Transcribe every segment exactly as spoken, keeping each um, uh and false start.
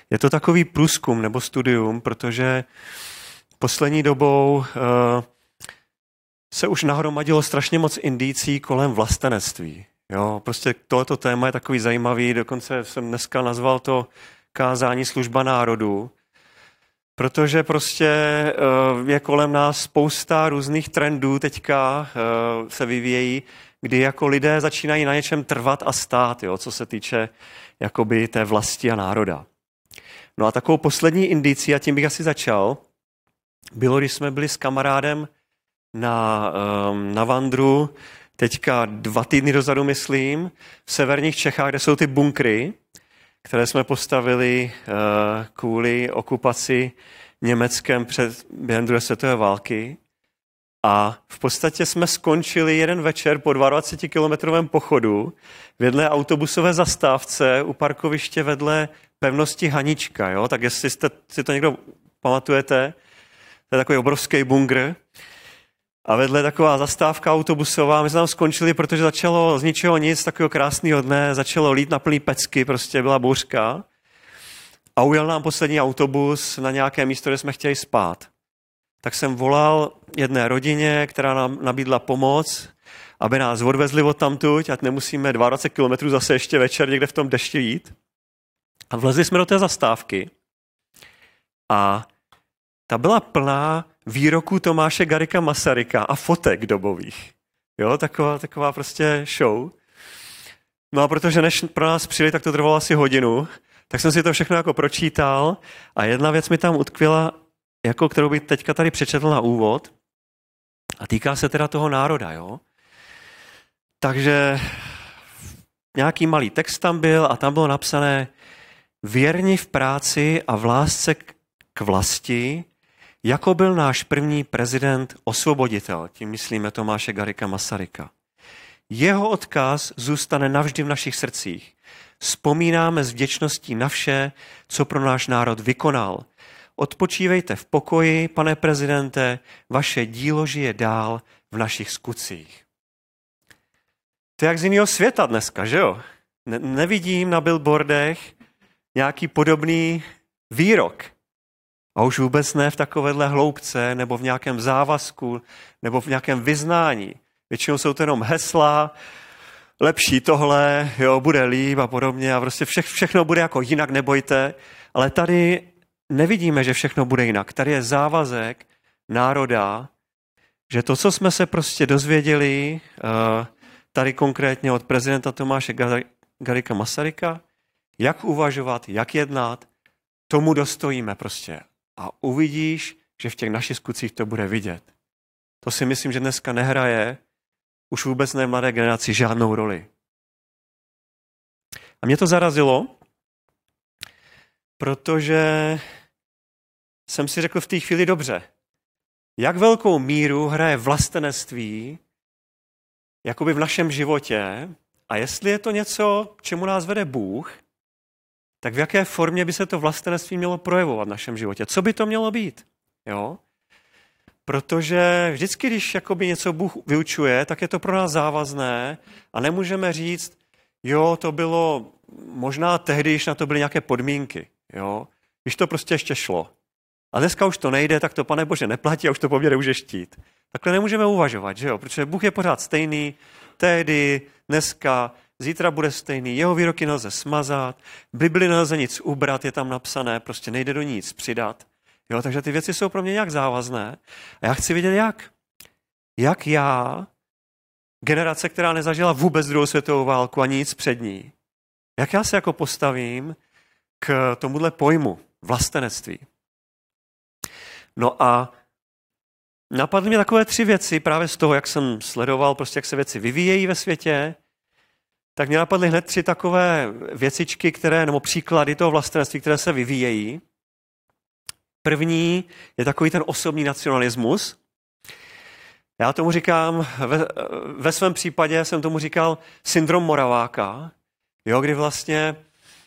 Je to takový průzkum nebo studium, protože poslední dobou uh, se už nahromadilo strašně moc indicí kolem vlastenectví. Jo, prostě tohleto téma je takový zajímavý, dokonce jsem dneska nazval to kázání služba národu, protože prostě uh, je kolem nás spousta různých trendů teďka uh, se vyvíjejí, kdy jako lidé začínají na něčem trvat a stát, jo, co se týče jakoby té vlasti a národa. No a takovou poslední indicí, a tím bych asi začal, bylo, když jsme byli s kamarádem na, um, na vandru, teďka dva týdny dozadu, myslím, v severních Čechách, kde jsou ty bunkry, které jsme postavili uh, kvůli okupaci Německem před, během druhé světové války. A v podstatě jsme skončili jeden večer po dvacetikilometrovém pochodu vedle autobusové zastávce u parkoviště vedle pevnosti Hanička. Jo? Tak jestli jste, si to někdo pamatujete, to je takový obrovský bunkr. A vedle taková zastávka autobusová, my jsme tam skončili, protože začalo z ničeho nic, takového krásného dne, začalo lít na plný pecky, prostě byla bouřka. A ujel nám poslední autobus na nějaké místo, kde jsme chtěli spát. Tak jsem volal jedné rodině, která nám nabídla pomoc, aby nás odvezli odtamtud, ať nemusíme dvacet kilometrů zase ještě večer někde v tom dešti jít. A vlezli jsme do té zastávky a ta byla plná výroků Tomáše Garrigua Masaryka a fotek dobových. Jo, taková, taková prostě show. No a protože než pro nás přijeli, tak to trvalo asi hodinu, tak jsem si to všechno jako pročítal a jedna věc mi tam utkvěla, jako kterou bych teďka tady přečetl na úvod, a týká se teda toho národa, jo. Takže nějaký malý text tam byl a tam bylo napsané: věrni v práci a v lásce k vlasti, jako byl náš první prezident osvoboditel, tím myslíme Tomáše Garrigua Masaryka. Jeho odkaz zůstane navždy v našich srdcích. Vzpomínáme s vděčností na vše, co pro náš národ vykonal. Odpočívejte v pokoji, pane prezidente, vaše dílo žije dál v našich skutcích. To je jak z jiného světa dneska, že jo? Ne- nevidím na billboardech nějaký podobný výrok. A už vůbec ne v takovéhle hloubce, nebo v nějakém závazku, nebo v nějakém vyznání. Většinou jsou to jenom hesla, lepší tohle, jo, bude líp a podobně a prostě vše, všechno bude jako jinak, nebojte. Ale tady nevidíme, že všechno bude jinak. Tady je závazek národa, že to, co jsme se prostě dozvěděli, tady konkrétně od prezidenta Tomáše Garrigua Masaryka, jak uvažovat, jak jednat, tomu dostojíme prostě. A uvidíš, že v těch našich skutcích to bude vidět. To si myslím, že dneska nehraje už vůbec ne mladé generaci žádnou roli. A mě to zarazilo, protože jsem si řekl v té chvíli dobře, jak velkou míru hraje vlastenectví jakoby v našem životě a jestli je to něco, k čemu nás vede Bůh, tak v jaké formě by se to vlastenectví mělo projevovat v našem životě? Co by to mělo být? Jo? Protože vždycky, když jakoby něco Bůh vyučuje, tak je to pro nás závazné a nemůžeme říct, jo, to bylo možná tehdy, když na to byly nějaké podmínky. Jo? Když to prostě ještě šlo. A dneska už to nejde, tak to, Pane Bože, neplatí a už to po mně nemůže štít. Takhle nemůžeme uvažovat, že jo? Protože Bůh je pořád stejný, tehdy, dneska, zítra bude stejný, jeho výroky nelze smazat, v Bibli nelze nic ubrat, je tam napsané, prostě nejde do ní nic přidat. Jo, takže ty věci jsou pro mě nějak závazné. A já chci vidět, jak. Jak já, generace, která nezažila vůbec druhou světovou válku ani nic před ní, jak já se jako postavím k tomuhle pojmu vlastenectví. No a napadly mě takové tři věci právě z toho, jak jsem sledoval, prostě jak se věci vyvíjejí ve světě, tak mě napadly hned tři takové věcičky, které, nebo příklady toho vlastenectví, které se vyvíjejí. První je takový ten osobní nacionalismus. Já tomu říkám, ve, ve svém případě jsem tomu říkal syndrom Moraváka, jo, kdy vlastně,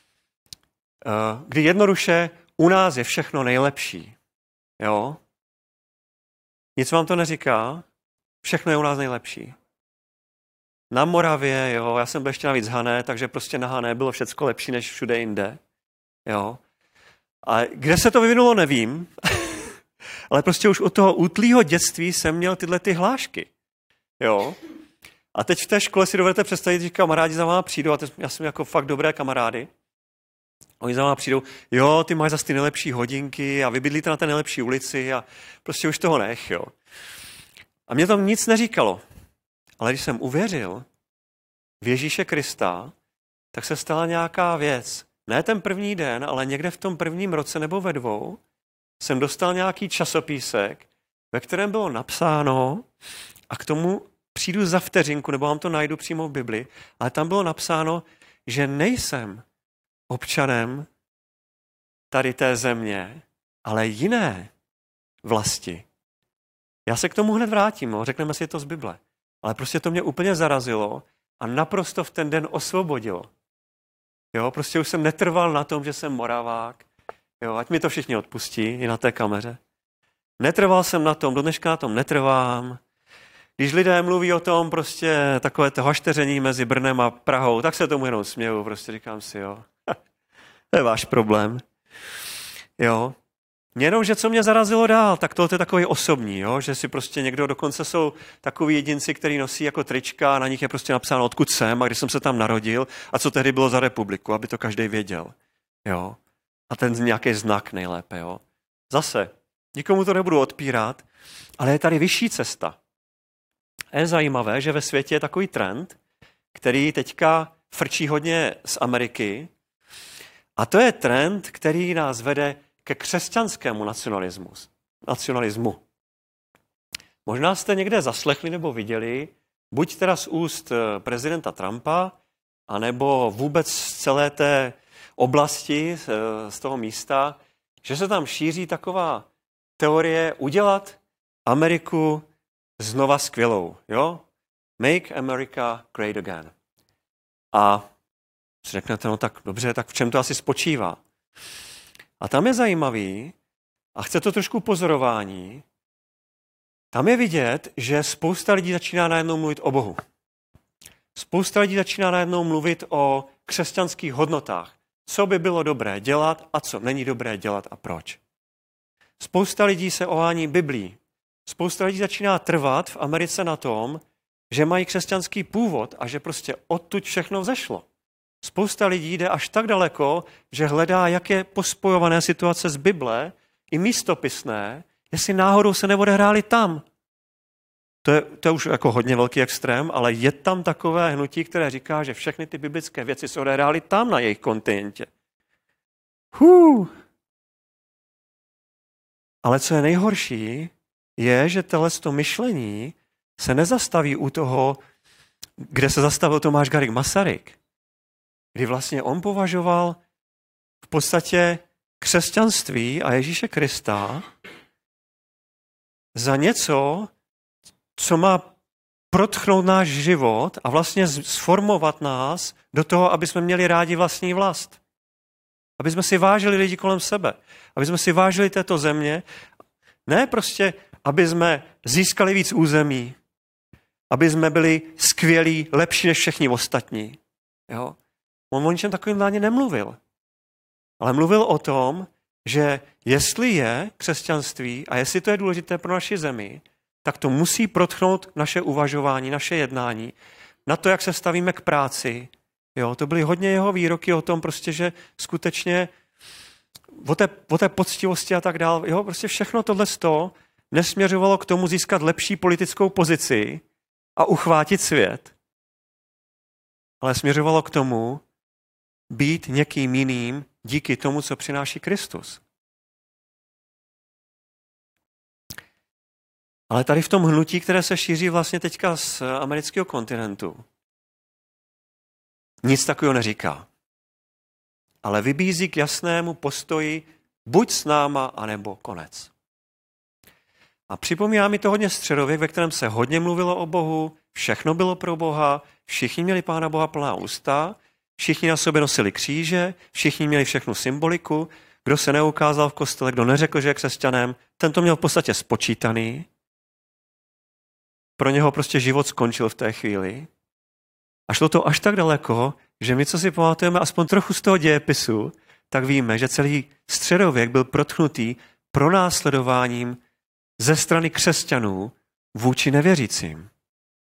kdy jednoduše u nás je všechno nejlepší. Jo? Nic vám to neříká, všechno je u nás nejlepší. Na Moravě, jo, já jsem byl ještě navíc Hané, takže prostě na Hané bylo všecko lepší než všude jinde. Jo? A kde se to vyvinulo, nevím, ale prostě už od toho útlýho dětství jsem měl tyhle ty hlášky. Jo? A teď v té škole si dovedete představit, že kamarádi za váma přijdou, a teď já jsem jako fakt dobré kamarády, oni za váma přijdou, jo, ty máš zase ty nejlepší hodinky a vy bydlíte na té nejlepší ulici a prostě už toho nech, jo. A mě to nic neříkalo. Ale když jsem uvěřil v Ježíše Krista, tak se stala nějaká věc. Ne ten první den, ale někde v tom prvním roce nebo ve dvou jsem dostal nějaký časopísek, ve kterém bylo napsáno, a k tomu přijdu za vteřinku, nebo vám to najdu přímo v Bibli, ale tam bylo napsáno, že nejsem občanem tady té země, ale jiné vlasti. Já se k tomu hned vrátím, no, řekneme si to z Bible. Ale prostě to mě úplně zarazilo a naprosto v ten den osvobodilo. Jo, prostě už jsem netrval na tom, že jsem Moravák. Jo, ať mi to všichni odpustí, i na té kameře. Netrval jsem na tom, do dneška na tom netrvám. Když lidé mluví o tom, prostě takové to hašteření mezi Brnem a Prahou, tak se tomu jenom směju, prostě říkám si, jo. To je váš problém. Jo. Jenom, že co mě zarazilo dál, tak to je takový osobní, jo? Že si prostě někdo, dokonce jsou takový jedinci, který nosí jako trička a na nich je prostě napsáno, odkud jsem a když jsem se tam narodil a co tehdy bylo za republiku, aby to každý věděl. Jo? A ten nějaký znak nejlépe. Jo? Zase, nikomu to nebudu odpírat, ale je tady vyšší cesta. A je zajímavé, že ve světě je takový trend, který teďka frčí hodně z Ameriky, a to je trend, který nás vede ke křesťanskému nacionalismu. nacionalismu. Možná jste někde zaslechli nebo viděli, buď teda z úst prezidenta Trumpa, anebo vůbec z celé té oblasti, z toho místa, že se tam šíří taková teorie udělat Ameriku znova skvělou. Jo? Make America great again. A si řeknete, no tak dobře, tak v čem to asi spočívá? A tam je zajímavý, a chce to trošku pozorování, tam je vidět, že spousta lidí začíná najednou mluvit o Bohu. Spousta lidí začíná najednou mluvit o křesťanských hodnotách. Co by bylo dobré dělat a co není dobré dělat a proč. Spousta lidí se ohání Biblí. Spousta lidí začíná trvat v Americe na tom, že mají křesťanský původ a že prostě odtud všechno vzešlo. Spousta lidí jde až tak daleko, že hledá, jak je pospojované situace z Bible i místopisné, jestli náhodou se neodehrály tam. To je, to je už jako hodně velký extrém, ale je tam takové hnutí, které říká, že všechny ty biblické věci se odehrály tam na jejich kontinentě. Hů. Ale co je nejhorší, je, že tohleto myšlení se nezastaví u toho, kde se zastavil Tomáš Garrigue Masaryk, kdy vlastně on považoval v podstatě křesťanství a Ježíše Krista za něco, co má protchnout náš život a vlastně sformovat nás do toho, aby jsme měli rádi vlastní vlast. Aby jsme si vážili lidi kolem sebe. Aby jsme si vážili této země. Ne prostě, aby jsme získali víc území. Aby jsme byli skvělí, lepší než všichni ostatní. Jo? On o ničem takovým ani nemluvil. Ale mluvil o tom, že jestli je křesťanství a jestli to je důležité pro naši zemi, tak to musí protchnout naše uvažování, naše jednání, na to, jak se stavíme k práci. Jo, to byly hodně jeho výroky o tom, prostě, že skutečně o té, o té poctivosti a tak dále. Jo, prostě všechno tohleto nesměřovalo k tomu získat lepší politickou pozici a uchvátit svět, ale směřovalo k tomu být někým jiným díky tomu, co přináší Kristus. Ale tady v tom hnutí, které se šíří vlastně teďka z amerického kontinentu, nic takového neříká. Ale vybízí k jasnému postoji buď s náma, anebo konec. A připomíná mi to hodně středověk, ve kterém se hodně mluvilo o Bohu, všechno bylo pro Boha, všichni měli Pána Boha plná ústa, všichni na sobě nosili kříže, všichni měli všechnu symboliku, kdo se neukázal v kostele, kdo neřekl, že je křesťanem, ten to měl v podstatě spočítaný. Pro něho prostě život skončil v té chvíli. A šlo to až tak daleko, že my, co si pamatujeme aspoň trochu z toho dějepisu, tak víme, že celý středověk byl protchnutý pronásledováním ze strany křesťanů vůči nevěřícím.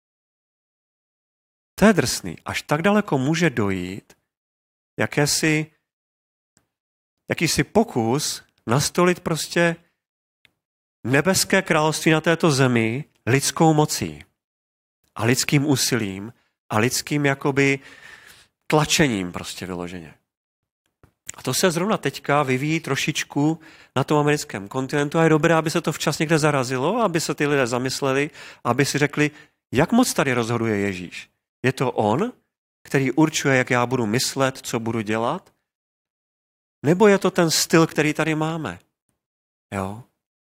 To je drsný. Až tak daleko může dojít jakési, jakýsi pokus nastolit prostě nebeské království na této zemi lidskou mocí a lidským úsilím a lidským jakoby tlačením prostě vyloženě. A to se zrovna teďka vyvíjí trošičku na tom americkém kontinentu a je dobré, aby se to včas někde zarazilo, aby se ty lidé zamysleli, aby si řekli, jak moc tady rozhoduje Ježíš. Je to on, který určuje, jak já budu myslet, co budu dělat? Nebo je to ten styl, který tady máme? Jo?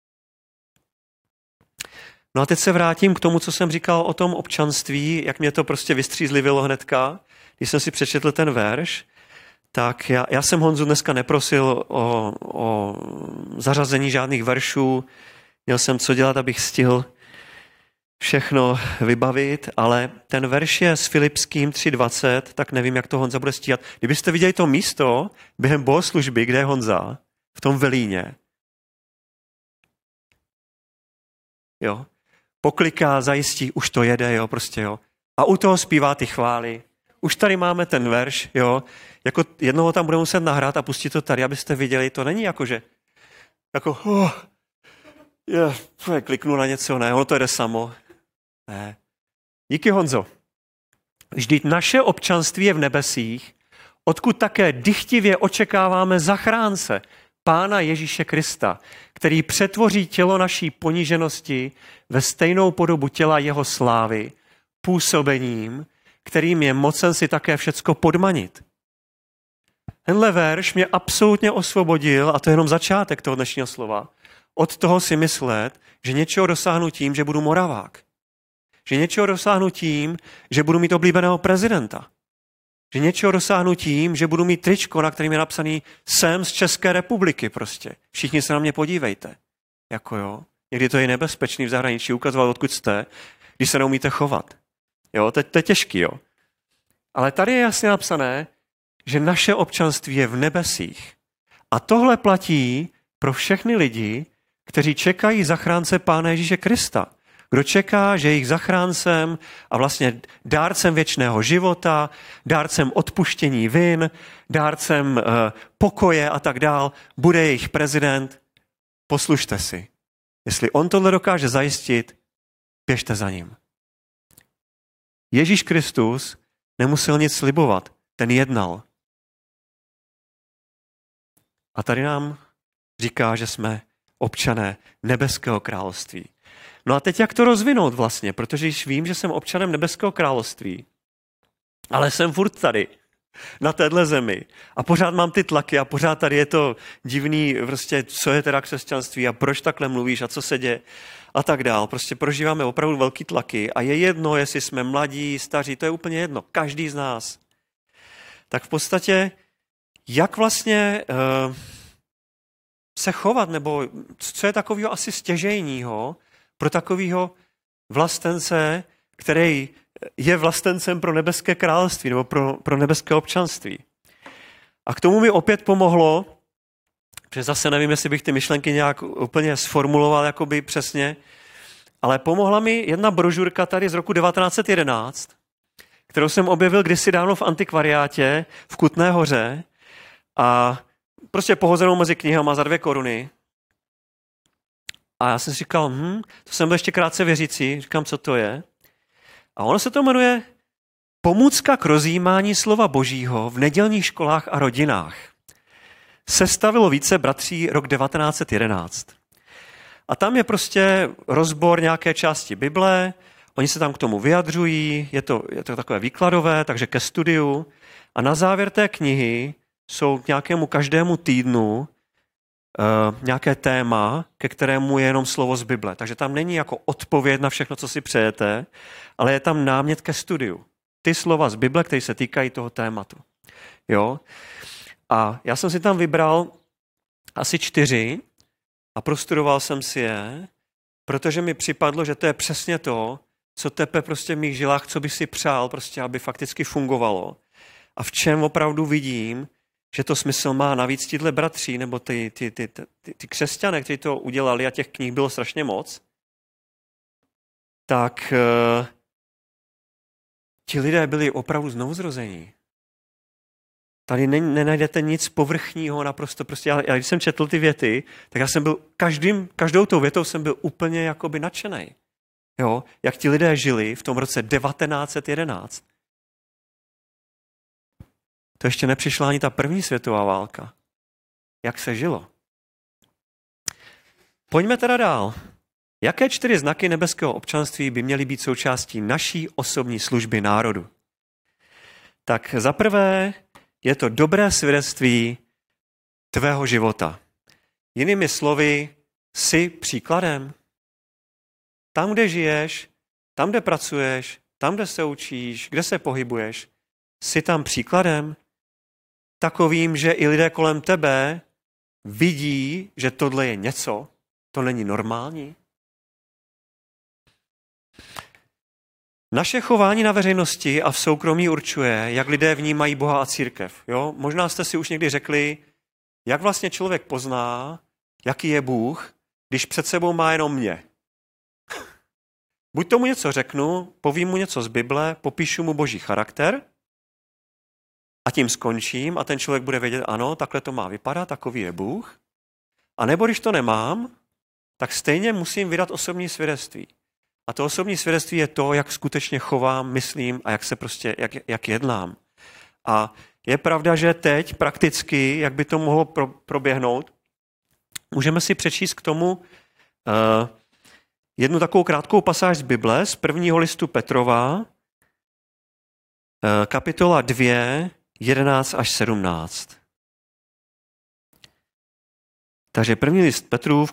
No a teď se vrátím k tomu, co jsem říkal o tom občanství, jak mě to prostě vystřízlivilo hnedka, když jsem si přečetl ten verš. Tak já, já jsem Honzu dneska neprosil o, o zařazení žádných veršů, měl jsem co dělat, abych stihl všechno vybavit, ale ten verš je s Filipským tři dvacet, tak nevím, jak to Honza bude stíhat. Kdybyste viděli to místo během bohoslužby, kde je Honza, v tom Velíně, jo, pokliká, zajistí, už to jede, jo, prostě, jo. A u toho zpívá ty chvály. Už tady máme ten verš, jo, jako jednoho tam budeme muset nahrát a pustit to tady, abyste viděli, to není jako, že jako, oh, je, kliknu na něco, ne, ono to jde samo. Ne. Díky, Honzo. Vždyť naše občanství je v nebesích, odkud také dychtivě očekáváme zachránce, Pána Ježíše Krista, který přetvoří tělo naší poníženosti ve stejnou podobu těla jeho slávy, působením, kterým je mocen si také všecko podmanit. Tenhle verš mě absolutně osvobodil, a to je jenom začátek toho dnešního slova, od toho si myslet, že něčeho dosáhnu tím, že budu Moravák. Že něčeho dosáhnu tím, že budu mít oblíbeného prezidenta. Že něčeho dosáhnu tím, že budu mít tričko, na kterým je napsaný jsem z České republiky prostě. Všichni se na mě podívejte. Jako jo. Někdy to je nebezpečný v zahraničí ukazovat, odkud jste, když se neumíte chovat. Jo, to, to je těžký, jo. Ale tady je jasně napsané, že naše občanství je v nebesích. A tohle platí pro všechny lidi, kteří čekají zachránce Pána Ježíše Krista. Kdo čeká, že jejich zachráncem a vlastně dárcem věčného života, dárcem odpuštění vin, dárcem uh, pokoje a tak dál, bude jejich prezident, poslušte si. Jestli on tohle dokáže zajistit, běžte za ním. Ježíš Kristus nemusel nic slibovat, ten jednal. A tady nám říká, že jsme občané nebeského království. No a teď jak to rozvinout vlastně, protože již vím, že jsem občanem nebeského království, ale jsem furt tady, na téhle zemi a pořád mám ty tlaky a pořád tady je to divný, prostě, co je teda křesťanství a proč takhle mluvíš a co se děje a tak dál. Prostě prožíváme opravdu velký tlaky a je jedno, jestli jsme mladí, staří, to je úplně jedno, každý z nás. Tak v podstatě, jak vlastně uh, se chovat, nebo co je takového asi stěžejního pro takového vlastence, který je vlastencem pro nebeské království nebo pro, pro nebeské občanství. A k tomu mi opět pomohlo, že zase nevím, jestli bych ty myšlenky nějak úplně sformuloval jakoby přesně, ale pomohla mi jedna brožurka tady z roku devatenáct set jedenáct, kterou jsem objevil kdysi dávno v antikvariátě v Kutné Hoře a prostě pohozenou mezi knihama za dvě koruny. A já jsem si říkal, hm, to jsem byl ještě krátce věřící, říkám, co to je. A ono se to jmenuje Pomůcka k rozjímání slova Božího v nedělních školách a rodinách. Sestavilo více bratří rok devatenáct set jedenáct. A tam je prostě rozbor nějaké části Bible, oni se tam k tomu vyjadřují, je to, je to takové výkladové, takže ke studiu. A na závěr té knihy jsou k nějakému každému týdnu Uh, nějaké téma, ke kterému je jenom slovo z Bible. Takže tam není jako odpověď na všechno, co si přejete, ale je tam námět ke studiu. Ty slova z Bible, které se týkají toho tématu. Jo? A já jsem si tam vybral asi čtyři a prostudoval jsem si je, protože mi připadlo, že to je přesně to, co tepe prostě v mých žilách, co by si přál, prostě, aby fakticky fungovalo. A v čem opravdu vidím, že to smysl má. Navíc tíhle bratři, nebo ty, ty, ty, ty, ty křesťané, kteří to udělali, a těch knih bylo strašně moc, tak uh, ti lidé byli opravdu znovuzrození. Tady ne, nenajdete nic povrchního, naprosto prostě. Já, já když jsem četl ty věty, tak já jsem byl, každým, každou tou větou jsem byl úplně jakoby nadšenej. Jo, jak ti lidé žili v tom roce devatenáct set jedenáct. To ještě nepřišla ani ta první světová válka. Jak se žilo? Pojďme teda dál. Jaké čtyři znaky nebeského občanství by měly být součástí naší osobní služby národu? Tak za prvé je to dobré svědectví tvého života. Jinými slovy, jsi příkladem. Tam, kde žiješ, tam, kde pracuješ, tam, kde se učíš, kde se pohybuješ, jsi tam příkladem takovým, že i lidé kolem tebe vidí, že tohle je něco, to není normální. Naše chování na veřejnosti a v soukromí určuje, jak lidé vnímají Boha a církev. Jo? Možná jste si už někdy řekli, jak vlastně člověk pozná, jaký je Bůh, když před sebou má jenom mě. Buď tomu něco řeknu, povím mu něco z Bible, popíšu mu boží charakter a tím skončím a ten člověk bude vědět, ano, takhle to má vypadat, takový je Bůh. A nebo když to nemám, tak stejně musím vydat osobní svědectví. A to osobní svědectví je to, jak skutečně chovám, myslím a jak se prostě, jak, jak jednám. A je pravda, že teď prakticky, jak by to mohlo pro, proběhnout, můžeme si přečíst k tomu uh, jednu takovou krátkou pasáž z Bible, z prvního listu Petrova, uh, kapitola dva, jedenáct až sedmnáct. Takže první list Petrův,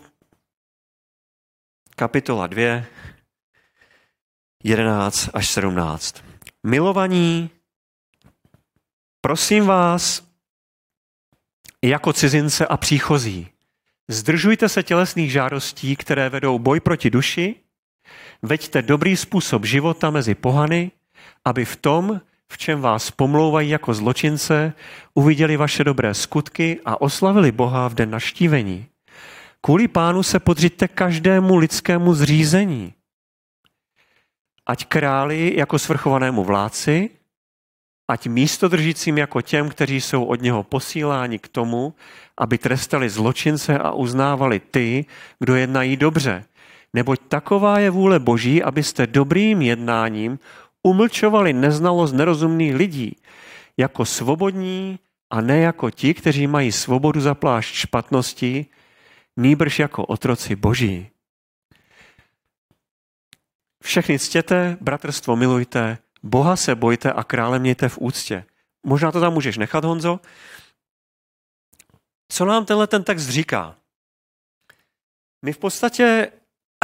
kapitola dva, jedenáct až sedmnáct. Milovaní, prosím vás, jako cizince a příchozí, zdržujte se tělesných žádostí, které vedou boj proti duši, veďte dobrý způsob života mezi pohany, aby v tom, v čem vás pomlouvají jako zločince, uviděli vaše dobré skutky a oslavili Boha v den navštívení. Kvůli Pánu se podřiďte každému lidskému zřízení, ať králi jako svrchovanému vládci, ať místodržícím jako těm, kteří jsou od něho posíláni k tomu, aby trestali zločince a uznávali ty, kdo jednají dobře. Neboť taková je vůle Boží, abyste dobrým jednáním umlčovali neznalost nerozumných lidí, jako svobodní a ne jako ti, kteří mají svobodu za plášť špatnosti, nýbrž jako otroci Boží. Všechny ctěte, bratrstvo milujte, Boha se bojte a krále mějte v úctě. Možná to tam můžeš nechat, Honzo. Co nám tenhle ten text říká? My v podstatě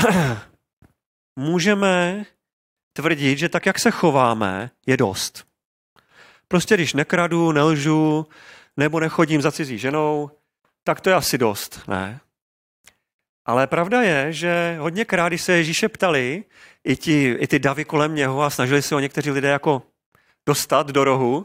můžeme tvrdit, že tak, jak se chováme, je dost. Prostě když nekradu, nelžu, nebo nechodím za cizí ženou, tak to je asi dost, ne? Ale pravda je, že hodněkrát, když se Ježíše ptali, i, ti, i ty davy kolem něho a snažili se ho někteří lidé jako dostat do rohu,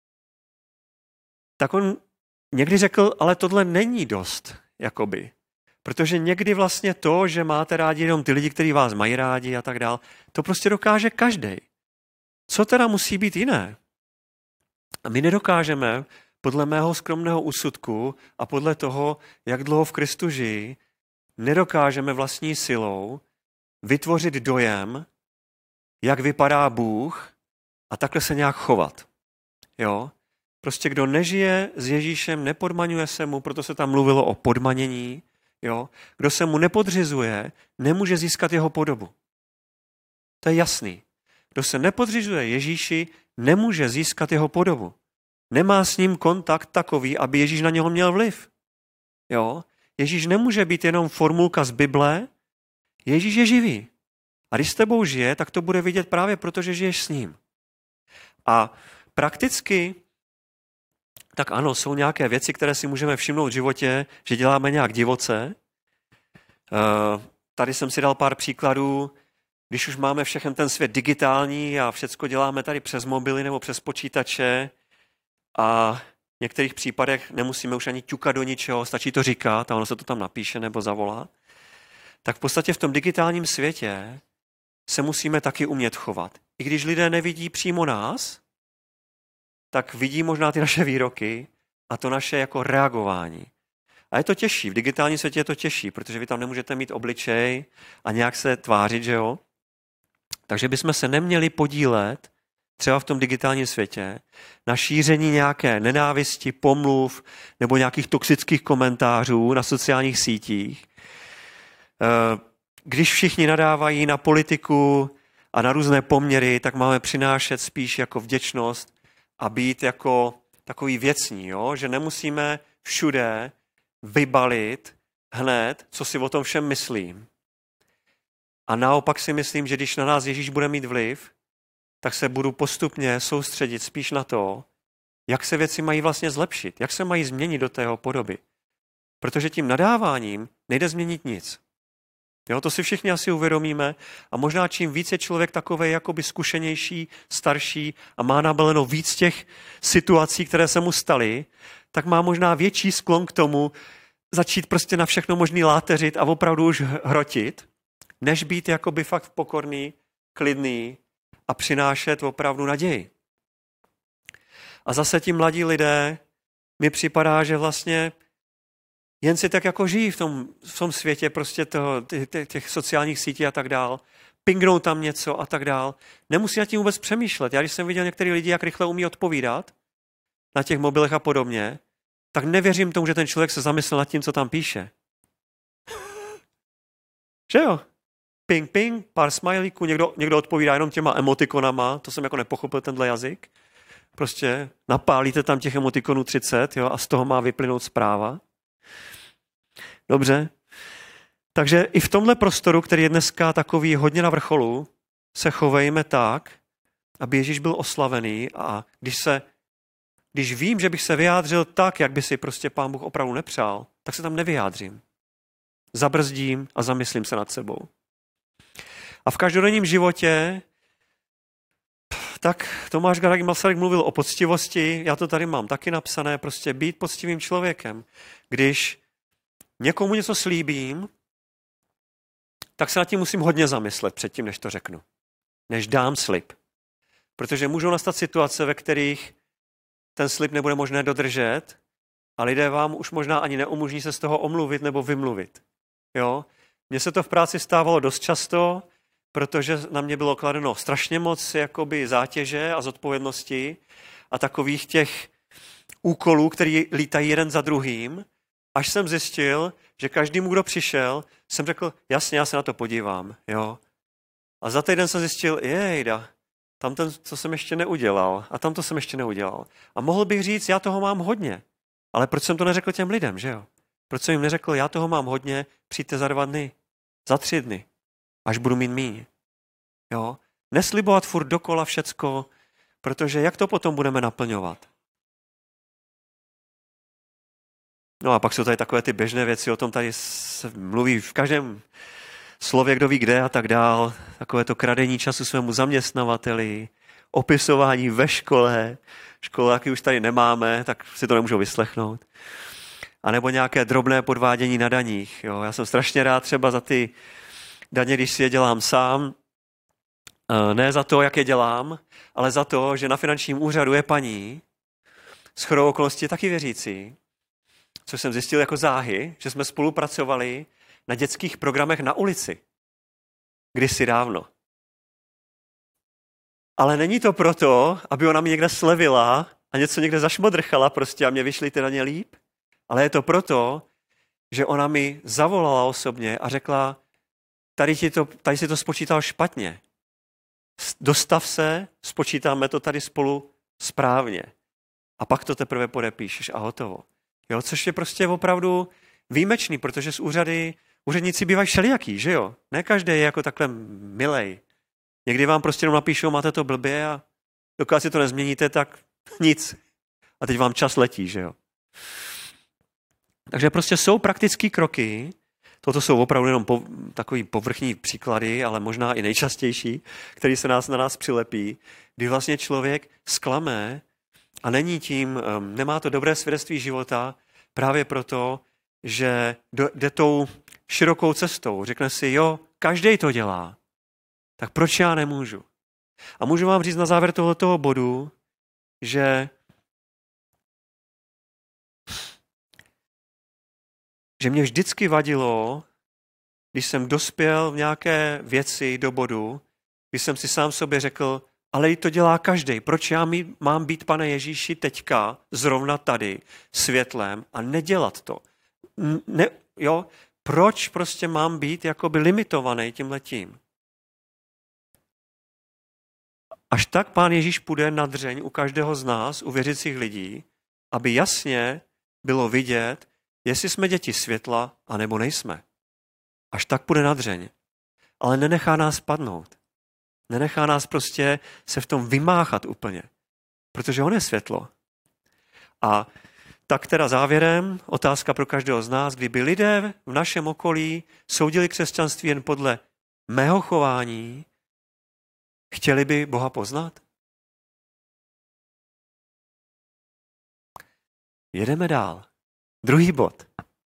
tak on někdy řekl, ale tohle není dost, jakoby. Protože někdy vlastně to, že máte rádi jenom ty lidi, kteří vás mají rádi a tak dál, to prostě dokáže každej. Co teda musí být jiné? A my nedokážeme, podle mého skromného úsudku a podle toho, jak dlouho v Kristu žijí, nedokážeme vlastní silou vytvořit dojem, jak vypadá Bůh a takhle se nějak chovat. Jo? Prostě kdo nežije s Ježíšem, nepodmaňuje se mu, proto se tam mluvilo o podmanění. Jo? Kdo se mu nepodřizuje, nemůže získat jeho podobu. To je jasný. Kdo se nepodřizuje Ježíši, nemůže získat jeho podobu. Nemá s ním kontakt takový, aby Ježíš na něho měl vliv. Jo? Ježíš nemůže být jenom formulka z Bible, Ježíš je živý. A když s tebou žije, tak to bude vidět právě proto, že žiješ s ním. A prakticky, tak ano, jsou nějaké věci, které si můžeme všimnout v životě, že děláme nějak divoce. Tady jsem si dal pár příkladů, když už máme všechen ten svět digitální a všecko děláme tady přes mobily nebo přes počítače a v některých případech nemusíme už ani ťukat do ničeho, stačí to říkat a ono se to tam napíše nebo zavolá. Tak v podstatě v tom digitálním světě se musíme taky umět chovat. I když lidé nevidí přímo nás, tak vidí možná ty naše výroky a to naše jako reagování. A je to těžší, v digitálním světě je to těžší, protože vy tam nemůžete mít obličej a nějak se tvářit, že jo? Takže bychom se neměli podílet třeba v tom digitálním světě na šíření nějaké nenávisti, pomluv nebo nějakých toxických komentářů na sociálních sítích. Když všichni nadávají na politiku a na různé poměry, tak máme přinášet spíš jako vděčnost a být jako takový věcní, jo? Že nemusíme všude vybalit hned, co si o tom všem myslím. A naopak si myslím, že když na nás Ježíš bude mít vliv, tak se budu postupně soustředit spíš na to, jak se věci mají vlastně zlepšit, jak se mají změnit do tého podoby. Protože tím nadáváním nejde změnit nic. Jo, to si všichni asi uvědomíme a možná čím víc je člověk takovej jakoby zkušenější, starší a má nabaleno víc těch situací, které se mu staly, tak má možná větší sklon k tomu začít prostě na všechno možný láteřit a opravdu už hrotit, než být jakoby fakt pokorný, klidný a přinášet opravdu naději. A zase ti mladí lidé mi připadá, že vlastně jen si tak jako žijí v tom, v tom světě prostě toho, těch, těch sociálních sítí a tak dál, pingnou tam něco a tak dál. Nemusí nad tím vůbec přemýšlet. Já když jsem viděl některý lidi, jak rychle umí odpovídat na těch mobilech a podobně, tak nevěřím tomu, že ten člověk se zamyslel nad tím, co tam píše. Že jo? Ping, ping, pár smajlíků, někdo, někdo odpovídá jenom těma emotikonama, to jsem jako nepochopil tenhle jazyk. Prostě napálíte tam těch emotikonů třicet, jo, a z toho má vyplynout zpráva. Dobře. Takže i v tomhle prostoru, který je dneska takový hodně na vrcholu, se chovejme tak, aby Ježíš byl oslavený a když se, když vím, že bych se vyjádřil tak, jak by si prostě Pán Bůh opravdu nepřál, tak se tam nevyjádřím. Zabrzdím a zamyslím se nad sebou. A v každodenním životě, tak Tomáš Garrigue Masaryk mluvil o poctivosti, já to tady mám taky napsané, prostě být poctivým člověkem. Když někomu něco slíbím, tak se nad tím musím hodně zamyslet předtím, než to řeknu. Než dám slib. Protože můžou nastat situace, ve kterých ten slib nebude možné dodržet a lidé vám už možná ani neumožní se z toho omluvit nebo vymluvit. Jo? Mně se to v práci stávalo dost často, protože na mě bylo kladeno strašně moc jakoby zátěže a zodpovědnosti a takových těch úkolů, který lítají jeden za druhým, až jsem zjistil, že každému, kdo přišel, jsem řekl, jasně, já se na to podívám. Jo. A za týden jsem zjistil, jejda, tam ten, co jsem ještě neudělal a tam to jsem ještě neudělal. A mohl bych říct, já toho mám hodně. Ale proč jsem to neřekl těm lidem, že jo? Proč jsem jim neřekl, já toho mám hodně, přijďte za dva dny, za tři dny, až budu mít míň. Jo? Neslibovat furt dokola všecko, protože jak to potom budeme naplňovat? No a pak jsou tady takové ty běžné věci, o tom tady se mluví v každém slově, kdo ví kde a tak dál. Takové to kradení času svému zaměstnavateli, opisování ve škole, školáky už tady nemáme, tak si to nemůžou vyslechnout. A nebo nějaké drobné podvádění na daních. Jo? Já jsem strašně rád třeba za ty daně, když si je dělám sám. Ne za to, jak je dělám, ale za to, že na finančním úřadu je paní, shodou okolností je taky věřící, což jsem zjistil jako záhy, že jsme spolupracovali na dětských programech na ulici. Kdysi dávno. Ale není to proto, aby ona mi někde slevila a něco někde zašmodrchala prostě a mě vyšly ty daně líp, ale je to proto, že ona mi zavolala osobně a řekla, tady, ti to, tady si to spočítal špatně. Dostav se, spočítáme to tady spolu správně. A pak to teprve podepíšeš a hotovo. Jo, což je prostě opravdu výjimečný, protože z úřady, úředníci bývají všelijaký, že jo? Ne každý je jako takhle milej. Někdy vám prostě jenom napíšou, máte to blbě a dokud si to nezměníte, tak nic. A teď vám čas letí, že jo? Takže prostě jsou praktické kroky, toto jsou opravdu jenom po, takový povrchní příklady, ale možná i nejčastější, který se nás na nás přilepí, kdy vlastně člověk zklame a není tím, nemá to dobré svědectví života právě proto, že jde tou širokou cestou. Řekne si, jo, každej to dělá, tak proč já nemůžu? A můžu vám říct na závěr tohoto bodu, že že mě vždycky vadilo, když jsem dospěl v nějaké věci do bodu, když jsem si sám sobě řekl, ale i to dělá každej. Proč já mám být, Pane Ježíši, teďka zrovna tady světlem a nedělat to? Ne, jo? Proč prostě mám být jakoby limitovaný tímhletím? Až tak Pán Ježíš půjde na dřeň u každého z nás, u věřících lidí, aby jasně bylo vidět, jestli jsme děti světla, anebo nejsme. Až tak půjde na dřeň. Ale nenechá nás padnout. Nenechá nás prostě se v tom vymáchat úplně. Protože on je světlo. A tak teda závěrem, otázka pro každého z nás, kdyby lidé v našem okolí soudili křesťanství jen podle mého chování, chtěli by Boha poznat? Jedeme dál. Druhý bod.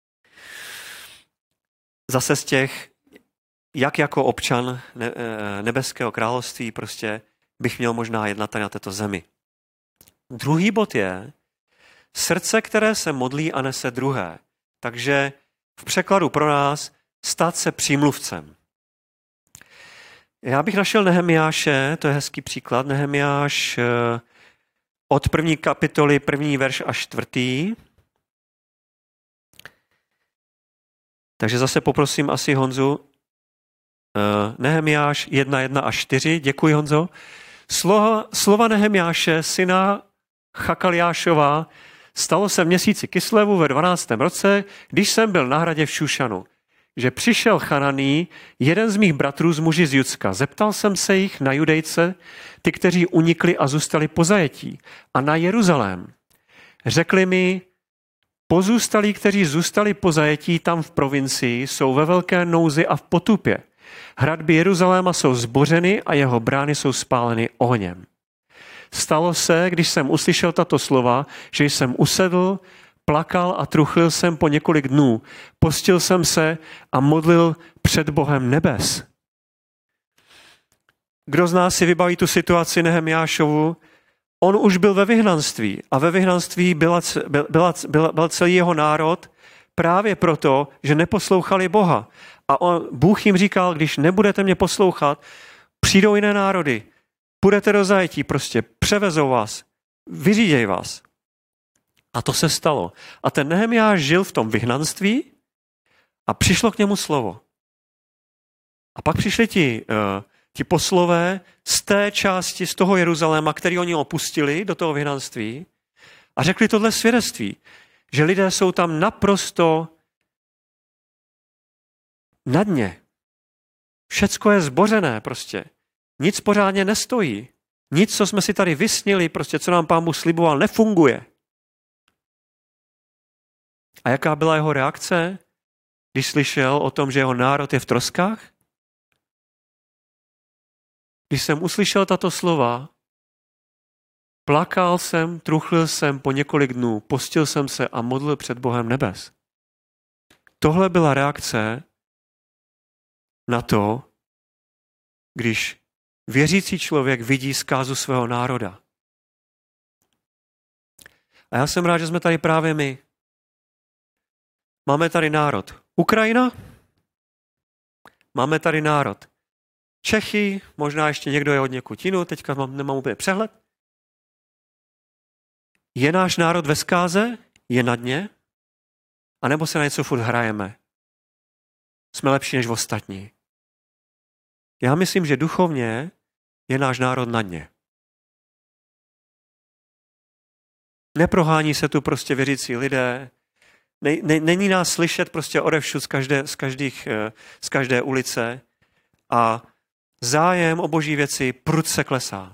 Zase z těch, jak jako občan nebeského království prostě bych měl možná jednat tady na této zemi. Druhý bod je srdce, které se modlí a nese druhé. Takže v překladu pro nás stát se přímluvcem. Já bych našel Nehemiáše, to je hezký příklad, Nehemiáš od první kapitoly, první verš až čtvrtý. Takže zase poprosím asi Honzu, Nehemiáš jedna, jedna až čtyři. Děkuji, Honzo. Slova, slova Nehemiáše, syna Chakaliášova, stalo se v měsíci Kislevu ve dvanáctém roce, když jsem byl na hradě v Šušanu, že přišel Chananý, jeden z mých bratrů z muži z Judska. Zeptal jsem se jich na Judejce, ty, kteří unikli a zůstali po zajetí, a na Jeruzalém. Řekli mi, pozůstalí, kteří zůstali po zajetí tam v provincii, jsou ve velké nouzi a v potupě. Hradby Jeruzaléma jsou zbořeny a jeho brány jsou spáleny ohněm. Stalo se, když jsem uslyšel tato slova, že jsem usedl, plakal a truchlil jsem po několik dnů. Postil jsem se a modlil před Bohem nebes. Kdo z nás si vybaví tu situaci Nehemiášovu? On už byl ve vyhnanství a ve vyhnanství byla, byla, byla, byl celý jeho národ právě proto, že neposlouchali Boha. A on, Bůh jim říkal, když nebudete mě poslouchat, přijdou jiné národy, půjdete do zajetí, prostě převezou vás, vyříděj vás. A to se stalo. A ten Nehemiáš žil v tom vyhnanství a přišlo k němu slovo. A pak přišli ti, uh, ti poslové z té části, z toho Jeruzaléma, který oni opustili do toho vyhnanství a řekli tohle svědectví, že lidé jsou tam naprosto na dně. Všecko je zbořené prostě. Nic pořádně nestojí. Nic, co jsme si tady vysnili, prostě co nám Pán Bůh sliboval, nefunguje. A jaká byla jeho reakce, když slyšel o tom, že jeho národ je v troskách? Když jsem uslyšel tato slova, plakal jsem, truchlil jsem po několik dnů, postil jsem se a modlil před Bohem nebes. Tohle byla reakce na to, když věřící člověk vidí zkázu svého národa. A já jsem rád, že jsme tady právě my. Máme tady národ Ukrajina, máme tady národ Čechy, možná ještě někdo je od někud jinou, teďka mám, nemám úplně přehled. Je náš národ ve zkáze? Je na dně? A nebo se na něco furt hrajeme? Jsme lepší než ostatní. Já myslím, že duchovně je náš národ na dně. Neprohání se tu prostě věřící lidé, ne, ne, není nás slyšet prostě odevšud z každé, z, každých, z každé ulice a zájem o boží věci prudce klesá.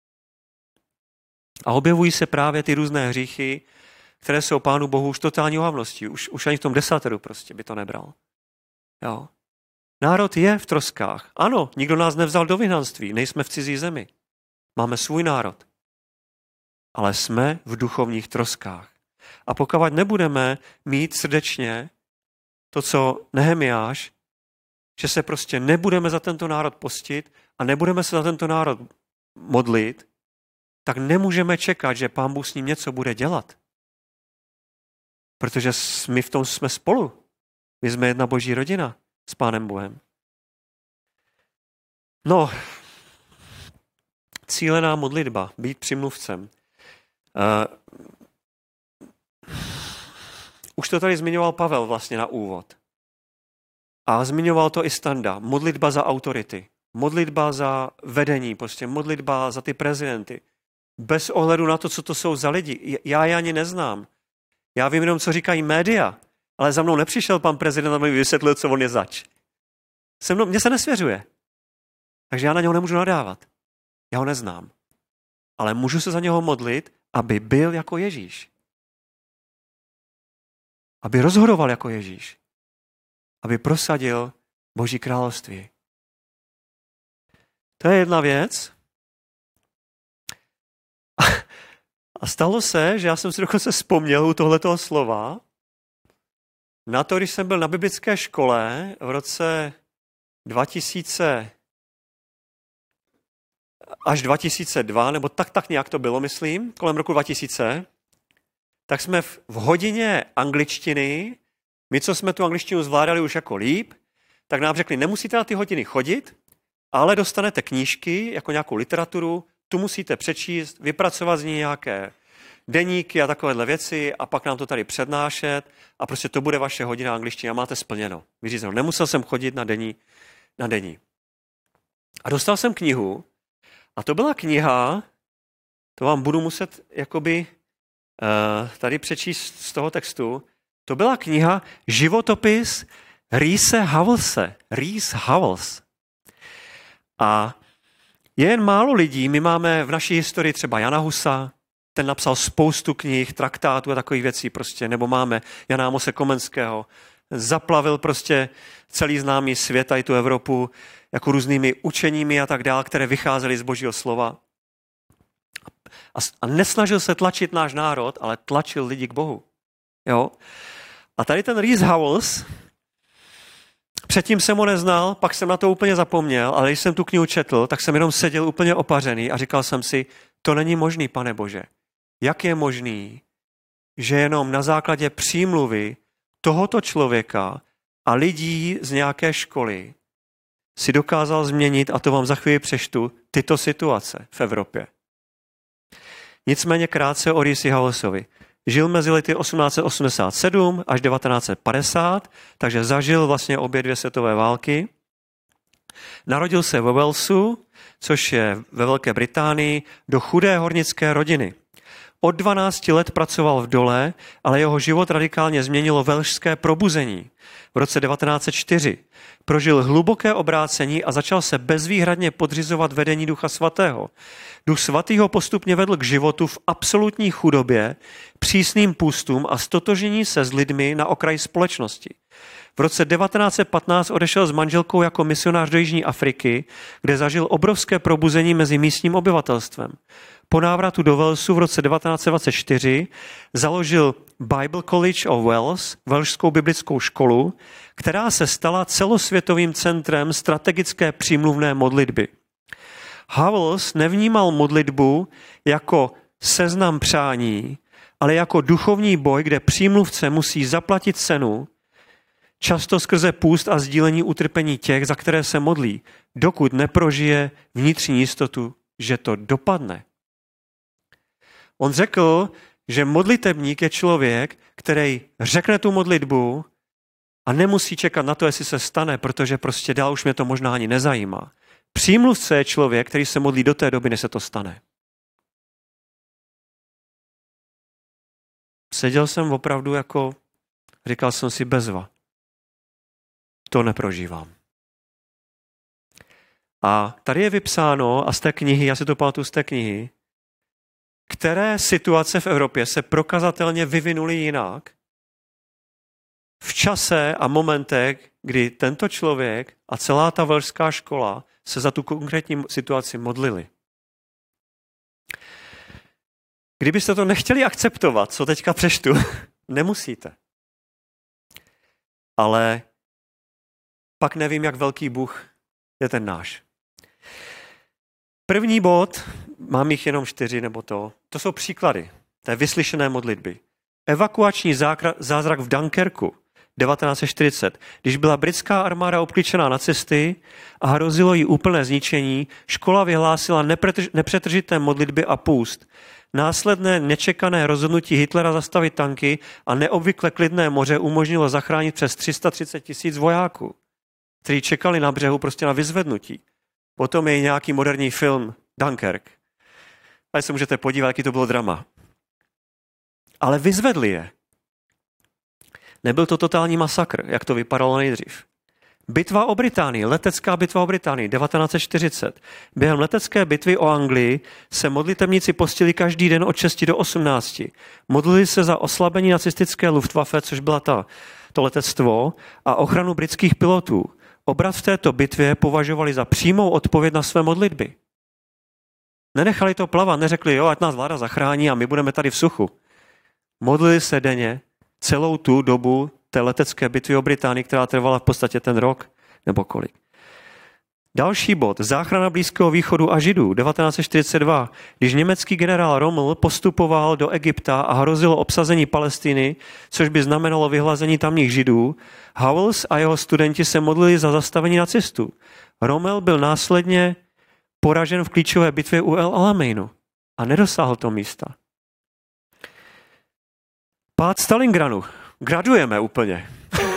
A objevují se právě ty různé hříchy, které jsou Pánu Bohu už totální ohavností. Už, už ani v tom desateru prostě by to nebral. Jo. Národ je v troskách. Ano, nikdo nás nevzal do vyhnanství, nejsme v cizí zemi. Máme svůj národ. ale jsme v duchovních troskách. A pokud nebudeme mít srdečně to, co Nehemiáš, že se prostě nebudeme za tento národ postit a nebudeme se za tento národ modlit, tak nemůžeme čekat, že Pán Bůh s ním něco bude dělat. Protože my v tom jsme spolu. My jsme jedna boží rodina s Pánem Bohem. No, cílená modlitba, být přimluvcem. Uh, už to tady zmiňoval Pavel vlastně na úvod. A zmiňoval to i Standa. Modlitba za autority. Modlitba za vedení, prostě modlitba za ty prezidenty. Bez ohledu na to, co to jsou za lidi. Já je ani neznám. Já vím jenom, co říkají média, ale za mnou nepřišel pan prezident a mi vysvětlil, co on je zač. Se mnou, mně se nesvěřuje. Takže já na něho nemůžu nadávat. Já ho neznám. Ale můžu se za něho modlit, aby byl jako Ježíš. Aby rozhodoval jako Ježíš. Aby prosadil Boží království. To je jedna věc. A stalo se, že já jsem si dokonce vzpomněl u tohletoho slova na to, když jsem byl na biblické škole v roce dva tisíce až dva tisíce dva, nebo tak, tak nějak to bylo, myslím, kolem roku dva tisíce, tak jsme v, v hodině angličtiny, my, co jsme tu angličtinu zvládali už jako líp, tak nám řekli, nemusíte na ty hodiny chodit, ale dostanete knížky, jako nějakou literaturu, tu musíte přečíst, vypracovat z ní nějaké deníky a takovéhle věci a pak nám to tady přednášet a prostě to bude vaše hodina angličtiny a máte splněno. Vyřízeno. Nemusel jsem chodit na denní, na denní. A dostal jsem knihu a to byla kniha, to vám budu muset jakoby uh, tady přečíst z toho textu, to byla kniha Životopis Reese Howellse. Reese Howells. A je jen málo lidí, my máme v naší historii třeba Jana Husa, ten napsal spoustu knih, traktátů a takových věcí prostě, nebo máme Jana Amose Komenského, zaplavil prostě celý známý svět a i tu Evropu jako různými učeními a tak dále, které vycházely z Božího slova. A, a nesnažil se tlačit náš národ, ale tlačil lidi k Bohu. Jo? A tady ten Reese Howells, předtím jsem ho neznal, pak jsem na to úplně zapomněl, ale když jsem tu knihu četl, tak jsem jenom seděl úplně opařený a říkal jsem si, to není možný, Pane Bože. Jak je možný, že jenom na základě přímluvy tohoto člověka a lidí z nějaké školy si dokázal změnit, a to vám za chvíli přečtu, tyto situace v Evropě. Nicméně krátce o Reese Howellsovi. Žil mezi lety osmnáct set osmdesát sedm až devatenáct set padesát, takže zažil vlastně obě dvě světové války. Narodil se ve Walesu, což je ve Velké Británii, do chudé hornické rodiny. Od dvanácti let pracoval v dole, ale jeho život radikálně změnilo velšské probuzení. V roce devatenáct set čtyři prožil hluboké obrácení a začal se bezvýhradně podřizovat vedení Ducha Svatého. Duch Svatý ho postupně vedl k životu v absolutní chudobě, přísným půstům a stotožení se s lidmi na okraji společnosti. V roce devatenáct set patnáct odešel s manželkou jako misionář do Jižní Afriky, kde zažil obrovské probuzení mezi místním obyvatelstvem. Po návratu do Walesu v roce devatenáct set dvacet čtyři založil Bible College of Wales, velšskou biblickou školu, která se stala celosvětovým centrem strategické přímluvné modlitby. Howells nevnímal modlitbu jako seznam přání, ale jako duchovní boj, kde přímluvce musí zaplatit cenu, často skrze půst a sdílení utrpení těch, za které se modlí, dokud neprožije vnitřní jistotu, že to dopadne. On řekl, že modlitebník je člověk, který řekne tu modlitbu a nemusí čekat na to, jestli se stane, protože prostě dál už mě to možná ani nezajímá. Přímluvce je člověk, který se modlí do té doby, než se to stane. Seděl jsem opravdu jako, říkal jsem si bezva. To neprožívám. A tady je vypsáno, a z té knihy, já si to pamatuju z té knihy, které situace v Evropě se prokazatelně vyvinuly jinak v čase a momentech, kdy tento člověk a celá ta velšská škola se za tu konkrétní situaci modlili. Kdybyste to nechtěli akceptovat, co teďka přečtu, nemusíte. Ale pak nevím, jak velký Bůh je ten náš. První bod, mám jich jenom čtyři nebo to, to jsou příklady té vyslyšené modlitby. Evakuační zázrak v Dunkerku devatenáct set čtyřicet. Když byla britská armáda obklíčená nacisty a hrozilo jí úplné zničení, škola vyhlásila nepřetržité modlitby a půst. Následné nečekané rozhodnutí Hitlera zastavit tanky a neobvykle klidné moře umožnilo zachránit přes tři sta třicet tisíc vojáků, kteří čekali na břehu prostě na vyzvednutí. Potom je nějaký moderní film Dunkirk. Tady se můžete podívat, jaký to bylo drama. Ale vyzvedli je. Nebyl to totální masakr, jak to vypadalo nejdřív. Bitva o Británii, letecká bitva o Británii, devatenáct set čtyřicet. Během letecké bitvy o Anglii se modlitebníci postili každý den od šesti do osmnácti. Modlili se za oslabení nacistické Luftwaffe, což byla ta, to letectvo, a ochranu britských pilotů. Obrat v této bitvě považovali za přímou odpověď na své modlitby. Nenechali to plavat, neřekli, jo, ať nás vláda zachrání a my budeme tady v suchu. Modlili se denně celou tu dobu té letecké bitvy o Británii, která trvala v podstatě ten rok, nebo kolik. Další bod. Záchrana Blízkého východu a Židů, devatenáct set čtyřicet dva. Když německý generál Rommel postupoval do Egypta a hrozilo obsazení Palestiny, což by znamenalo vyhlazení tamních Židů, Howells a jeho studenti se modlili za zastavení nacistů. Rommel byl následně poražen v klíčové bitvě u El Alameinu a nedosáhl to místa. Pád Stalingradu. Gradujeme úplně.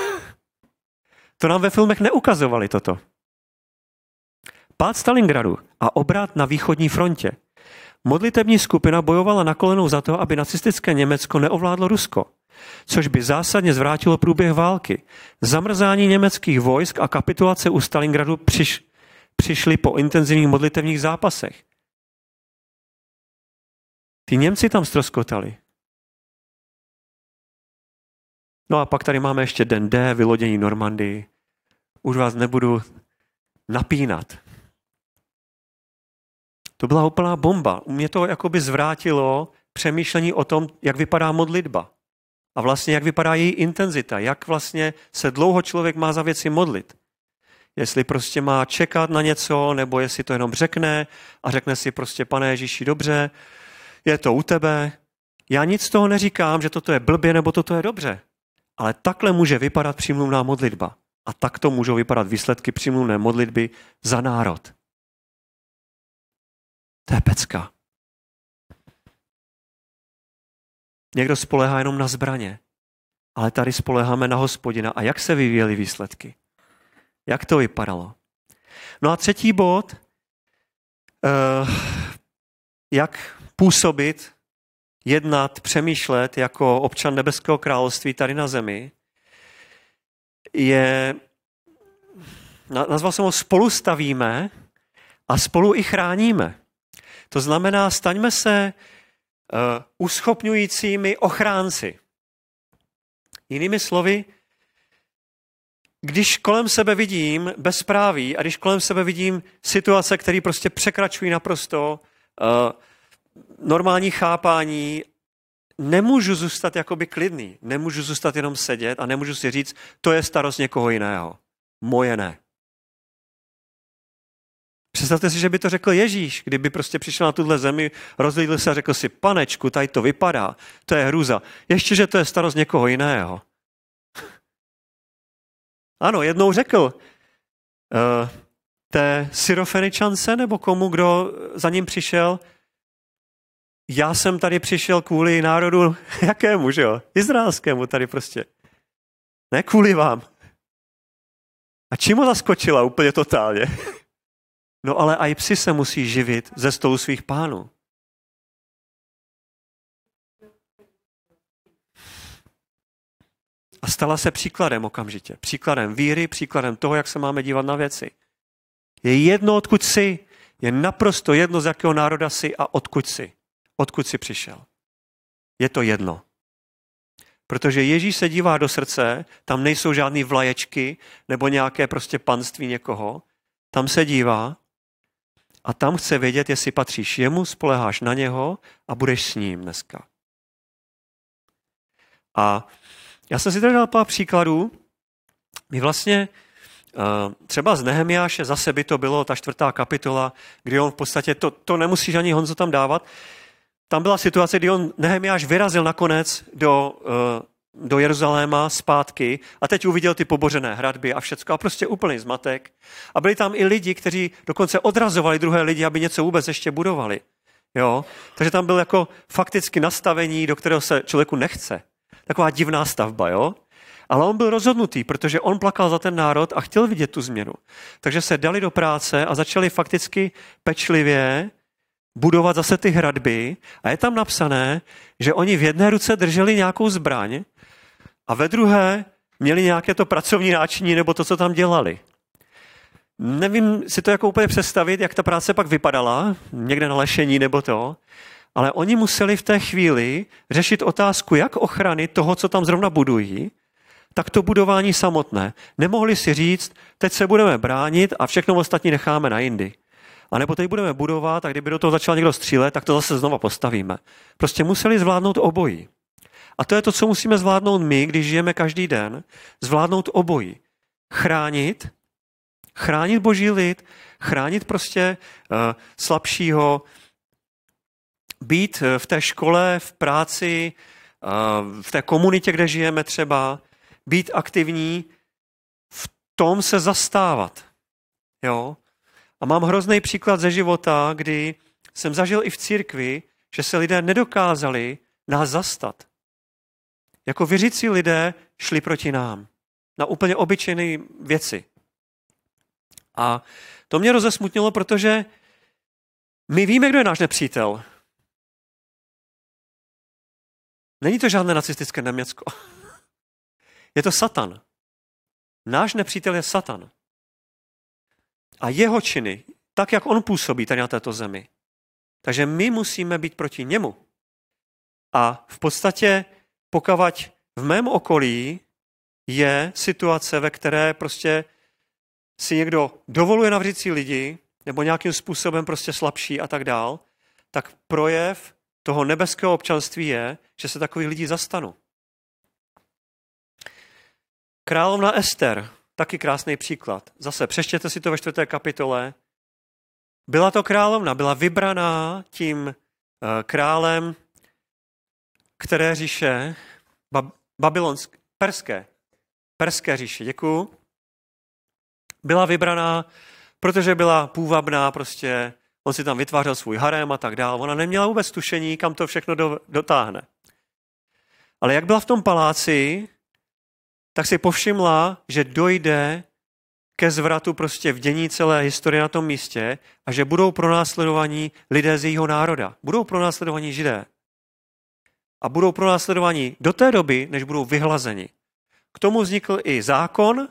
To nám ve filmech neukazovali toto. Pád Stalingradu a obrat na východní frontě. Modlitební skupina bojovala na kolenou za to, aby nacistické Německo neovládlo Rusko, což by zásadně zvrátilo průběh války. Zamrzání německých vojsk a kapitulace u Stalingradu přiš, přišly po intenzivních modlitevních zápasech. Ty Němci tam ztroskotali. No a pak tady máme ještě den D, vylodění Normandii. Už vás nebudu napínat. To byla úplná bomba. Mě to jakoby zvrátilo přemýšlení o tom, jak vypadá modlitba. A vlastně jak vypadá její intenzita. Jak vlastně se dlouho člověk má za věci modlit. Jestli prostě má čekat na něco, nebo jestli to jenom řekne a řekne si prostě, Pane Ježíši, dobře, je to u tebe. Já nic z toho neříkám, že toto je blbě, nebo toto je dobře. Ale takhle může vypadat přímluvná modlitba. A takto můžou vypadat výsledky přímluvné modlitby za národ. To je pecka. Někdo spolehá jenom na zbraně, ale tady spoleháme na Hospodina. A jak se vyvíjely výsledky? Jak to vypadalo? No a třetí bod, jak působit, jednat, přemýšlet jako občan nebeského království tady na zemi, je, nazval jsem ho spolu stavíme a spolu i chráníme. To znamená, staňme se uh, uschopňujícími ochránci. Jinými slovy, když kolem sebe vidím bezpráví a když kolem sebe vidím situace, které prostě překračují naprosto uh, normální chápání, nemůžu zůstat jakoby klidný, nemůžu zůstat jenom sedět a nemůžu si říct, to je starost někoho jiného. Moje ne. Představte si, že by to řekl Ježíš, kdyby prostě přišel na tuhle zemi, rozlídl se a řekl si, Panečku, tady to vypadá, to je hrůza. Ještě, že to je starost někoho jiného. Ano, jednou řekl uh, té Syrofeničance nebo komu, kdo za ním přišel, já jsem tady přišel kvůli národu, jakému, že jo? Izraelskému tady prostě. Ne kvůli vám. A čím ho zaskočila úplně totálně? No ale i psi se musí živit ze stolu svých pánů. A stala se příkladem okamžitě. Příkladem víry, příkladem toho, jak se máme dívat na věci. Je jedno, odkud jsi. Je naprosto jedno, z jakého národa jsi a odkud jsi. Odkud jsi přišel. Je to jedno. Protože Ježíš se dívá do srdce, tam nejsou žádný vlaječky nebo nějaké prostě panství někoho. Tam se dívá a tam chce vědět, jestli patříš jemu, spoléháš na něho a budeš s ním dneska. A já jsem si tady dal pár příkladů. My vlastně třeba z Nehemiáše, zase by to bylo ta čtvrtá kapitola, kdy on v podstatě, to, to nemusíš ani Honzo tam dávat, tam byla situace, kdy on Nehemiáš vyrazil nakonec do, do Jeruzaléma zpátky a teď uviděl ty pobořené hradby a všecko a prostě úplný zmatek. A byli tam i lidi, kteří dokonce odrazovali druhé lidi, aby něco vůbec ještě budovali. Jo? Takže tam byl jako fakticky nastavení, do kterého se člověku nechce. Taková divná stavba, jo? Ale on byl rozhodnutý, protože on plakal za ten národ a chtěl vidět tu změnu. Takže se dali do práce a začali fakticky pečlivě budovat zase ty hradby. A je tam napsané, že oni v jedné ruce drželi nějakou zbraň a ve druhé měli nějaké to pracovní náčiní nebo to, co tam dělali. Nevím si to jako úplně představit, jak ta práce pak vypadala, někde na lešení nebo to, ale oni museli v té chvíli řešit otázku jak ochrany toho, co tam zrovna budují, tak to budování samotné. Nemohli si říct, teď se budeme bránit a všechno ostatní necháme na jindy. A nebo teď budeme budovat a kdyby do toho začal někdo střílet, tak to zase znova postavíme. Prostě museli zvládnout obojí. A to je to, co musíme zvládnout my, když žijeme každý den. Zvládnout obojí. Chránit, chránit boží lid, chránit prostě uh, slabšího, být v té škole, v práci, uh, v té komunitě, kde žijeme třeba, být aktivní, v tom se zastávat. Jo? A mám hrozný příklad ze života, kdy jsem zažil i v církvi, že se lidé nedokázali nás zastat. Jako věřící lidé šli proti nám. Na úplně obyčejné věci. A to mě rozesmutnilo, protože my víme, kdo je náš nepřítel. Není to žádné nacistické Německo. Je to Satan. Náš nepřítel je Satan. A jeho činy, tak jak on působí tady na této zemi. Takže my musíme být proti němu. A v podstatě, pokud v mém okolí je situace, ve které prostě si někdo dovoluje navřít si lidi, nebo nějakým způsobem prostě slabší a tak dál, tak projev toho nebeského občanství je, že se takových lidí zastanu. Královna Ester, taky krásný příklad. Zase přečtěte si to ve čtvrté kapitole. Byla to královna, byla vybraná tím králem, které říše, babylonské, perské, perské říše, děkuju. Byla vybraná, protože byla půvabná, prostě on si tam vytvářel svůj harém a tak dál. Ona neměla vůbec tušení, kam to všechno do, dotáhne. Ale jak byla v tom paláci, tak si povšimla, že dojde ke zvratu prostě v dění celé historie na tom místě a že budou pronásledovaní lidé z jejího národa. Budou pronásledovaní Židé. A budou pronásledovaní do té doby, než budou vyhlazeni. K tomu vznikl i zákon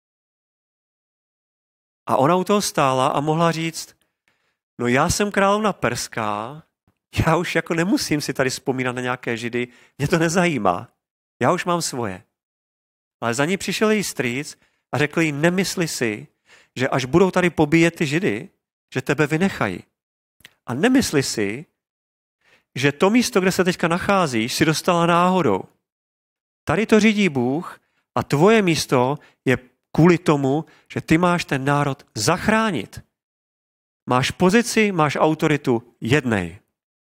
a ona u toho stála a mohla říct, no já jsem královna perská, já už jako nemusím si tady vzpomínat na nějaké Židy, mě to nezajímá, já už mám svoje. Ale za ní přišel její strýc a řekl jí, nemysli si, že až budou tady pobíjet ty Židy, že tebe vynechají. A nemysli si, že to místo, kde se teďka nacházíš, si dostala náhodou. Tady to řídí Bůh a tvoje místo je kvůli tomu, že ty máš ten národ zachránit. Máš pozici, máš autoritu jednej.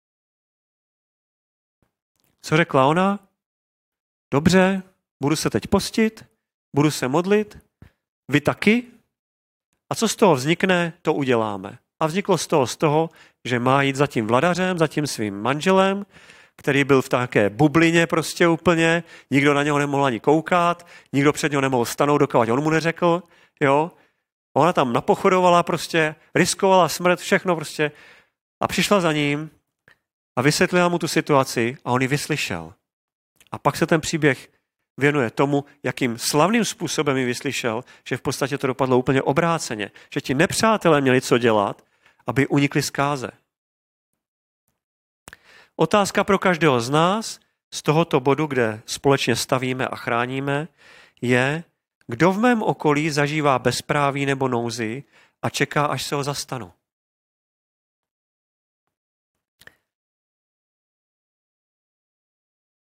Co řekla ona? Dobře, budu se teď postit, budu se modlit, vy taky? A co z toho vznikne, to uděláme. A vzniklo z toho z toho, že má jít za tím vladařem, za tím svým manželem, který byl v také bublině prostě úplně, nikdo na něho nemohl ani koukat, nikdo před něho nemohl stanout, dokud on mu neřekl, jo. Ona tam napochodovala prostě, riskovala smrt, všechno prostě a přišla za ním a vysvětlila mu tu situaci a on ji vyslyšel. A pak se ten příběh věnuje tomu, jakým slavným způsobem ji vyslyšel, že v podstatě to dopadlo úplně obráceně, že ti nepřátelé měli co dělat, aby unikli zkáze. Otázka pro každého z nás z tohoto bodu, kde společně stavíme a chráníme, je, kdo v mém okolí zažívá bezpráví nebo nouzi a čeká, až se ho zastanu.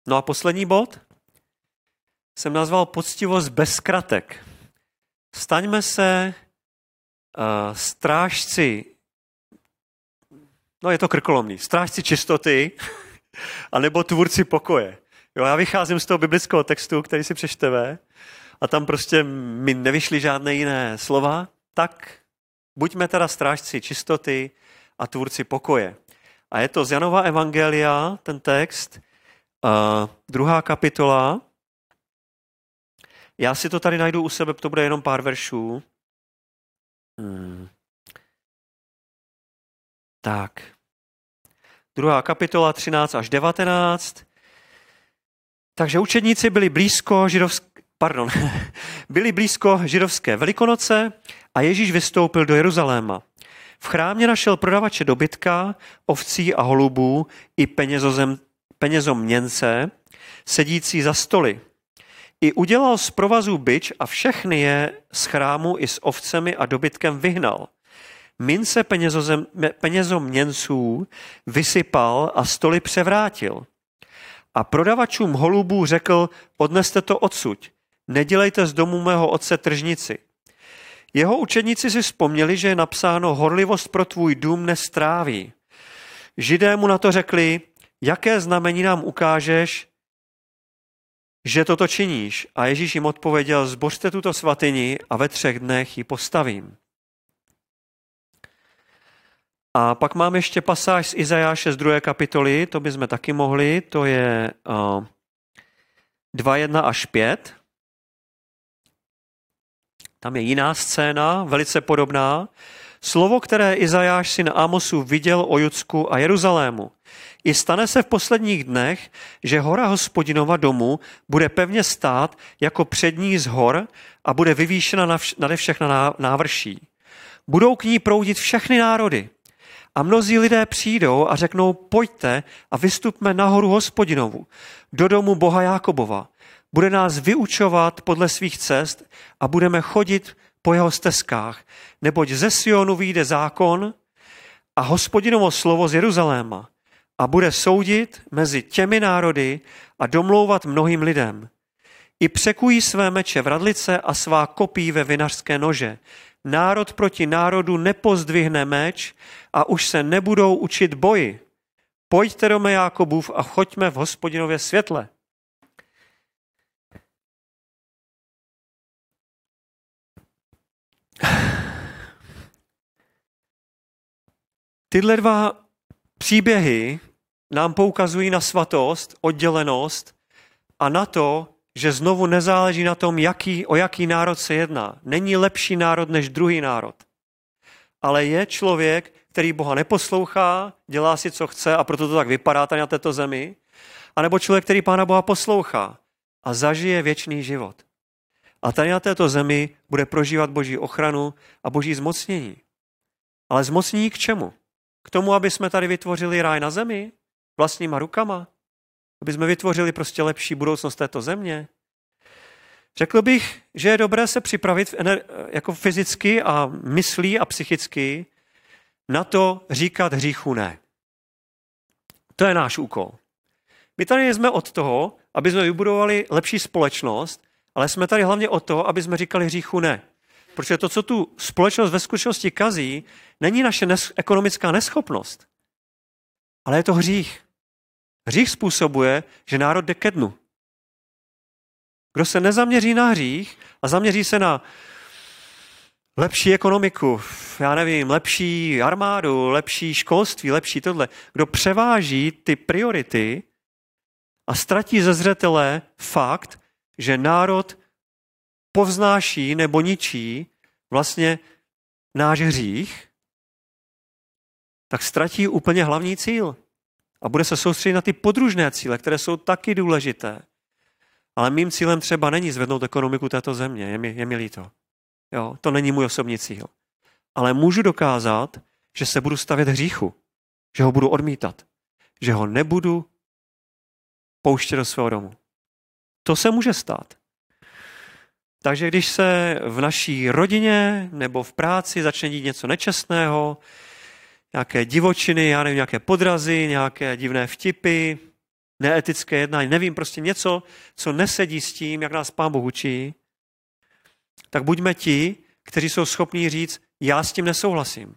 No a poslední bod jsem nazval poctivost bez zkratek. Staňme se uh, strážci, no je to krkolomný, strážci čistoty, anebo tvůrci pokoje. Jo, já vycházím z toho biblického textu, který si přečteme, a tam prostě mi nevyšly žádné jiné slova, tak buďme teda strážci čistoty a tvůrci pokoje. A je to z Janova evangelia, ten text, uh, druhá kapitola. Já si to tady najdu u sebe, to bude jenom pár veršů. Hmm. Tak. Druhá kapitola, třináct až devatenáct. Takže učedníci byli blízko židovské, pardon, byli blízko židovské Velikonoce a Ježíš vystoupil do Jeruzaléma. V chrámě našel prodavače dobytka, ovcí a holubů i penězozem, penězoměnce, sedící za stoly. I udělal z provazů bič a všechny je z chrámu i s ovcemi a dobytkem vyhnal. Mince penězozem, penězoměnců vysypal a stoly převrátil. A prodavačům holubů řekl, odneste to odsuť, nedělejte z domu mého otce tržnici. Jeho učedníci si vzpomněli, že je napsáno, horlivost pro tvůj dům nestráví. Židé mu na to řekli, jaké znamení nám ukážeš, že toto činíš. A Ježíš jim odpověděl, zbořte tuto svatyni a ve třech dnech ji postavím. A pak mám ještě pasáž z Izajáše z druhé kapitoly, to bychom taky mohli, to je uh, dva jedna až pět. Tam je jiná scéna, velice podobná. Slovo, které Izajáš syn Ámosův viděl o Judsku a Jeruzalému. I stane se v posledních dnech, že hora Hospodinova domu bude pevně stát jako přední z hor a bude vyvýšena nade všechna návrší. Budou k ní proudit všechny národy. A mnozí lidé přijdou a řeknou, pojďte a vystupme nahoru Hospodinovu, do domu Boha Jákobova. Bude nás vyučovat podle svých cest a budeme chodit po jeho stezkách, neboť ze Sionu vyjde zákon a Hospodinovo slovo z Jeruzaléma a bude soudit mezi těmi národy a domlouvat mnohým lidem. I překují své meče v radlice a svá kopí ve vinařské nože. Národ proti národu nepozdvihne meč a už se nebudou učit boji. Pojďte do mé Jákobův a choďme v Hospodinově světle. Tyhle dva příběhy nám poukazují na svatost, oddělenost a na to, že znovu nezáleží na tom, jaký, o jaký národ se jedná. Není lepší národ než druhý národ. Ale je člověk, který Boha neposlouchá, dělá si, co chce a proto to tak vypadá tady na této zemi, anebo člověk, který Pána Boha poslouchá a zažije věčný život. A tady na této zemi bude prožívat Boží ochranu a Boží zmocnění. Ale zmocnění k čemu? K tomu, aby jsme tady vytvořili ráj na zemi vlastníma rukama? Aby jsme vytvořili prostě lepší budoucnost této země? Řekl bych, že je dobré se připravit jako fyzicky a myslí a psychicky na to říkat hříchu ne. To je náš úkol. My tady jsme od toho, aby jsme vybudovali lepší společnost, ale jsme tady hlavně od toho, aby jsme říkali hříchu ne. Protože to, co tu společnost ve skutečnosti kazí, není naše nes- ekonomická neschopnost, ale je to hřích. Hřích způsobuje, že národ jde ke dnu. Kdo se nezaměří na hřích a zaměří se na lepší ekonomiku, já nevím, lepší armádu, lepší školství, lepší tohle, kdo převáží ty priority a ztratí ze zřetele fakt, že národ povznáší nebo ničí vlastně náš hřích, tak ztratí úplně hlavní cíl. A bude se soustředit na ty podružné cíle, které jsou taky důležité. Ale mým cílem třeba není zvednout ekonomiku této země, je mi, je mi líto. Jo, to není můj osobní cíl. Ale můžu dokázat, že se budu stavět hříchu, že ho budu odmítat, že ho nebudu pouštět do svého domu. To se může stát. Takže když se v naší rodině nebo v práci začne dít něco nečestného, nějaké divočiny, já nevím, nějaké podrazy, nějaké divné vtipy, neetické jednání, nevím, prostě něco, co nesedí s tím, jak nás Pán Bůh učí, tak buďme ti, kteří jsou schopní říct, já s tím nesouhlasím.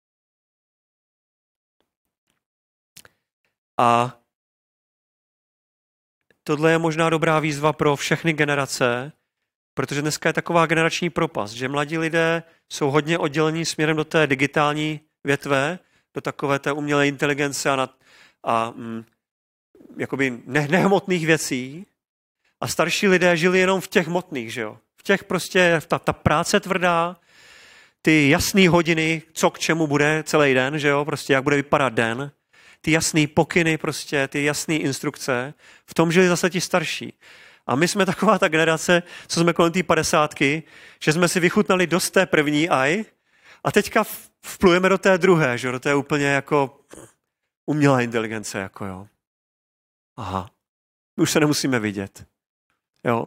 A tohle je možná dobrá výzva pro všechny generace, protože dneska je taková generační propast, že mladí lidé jsou hodně oddělení směrem do té digitální větve, do takové té umělé inteligence a, na, a mm, jakoby ne, nehmotných věcí. A starší lidé žili jenom v těch hmotných, že jo? V těch prostě, ta, ta práce tvrdá, ty jasné hodiny, co k čemu bude celý den, že jo? Prostě jak bude vypadat den, ty jasné pokyny, prostě ty jasné instrukce, v tom žili zase ti starší. A my jsme taková ta generace, co jsme kolem té padesátky, že jsme si vychutnali dost té první aj a teďka vplujeme do té druhé, že do té úplně jako umělá inteligence, jako jo. Aha, už se nemusíme vidět. Jo.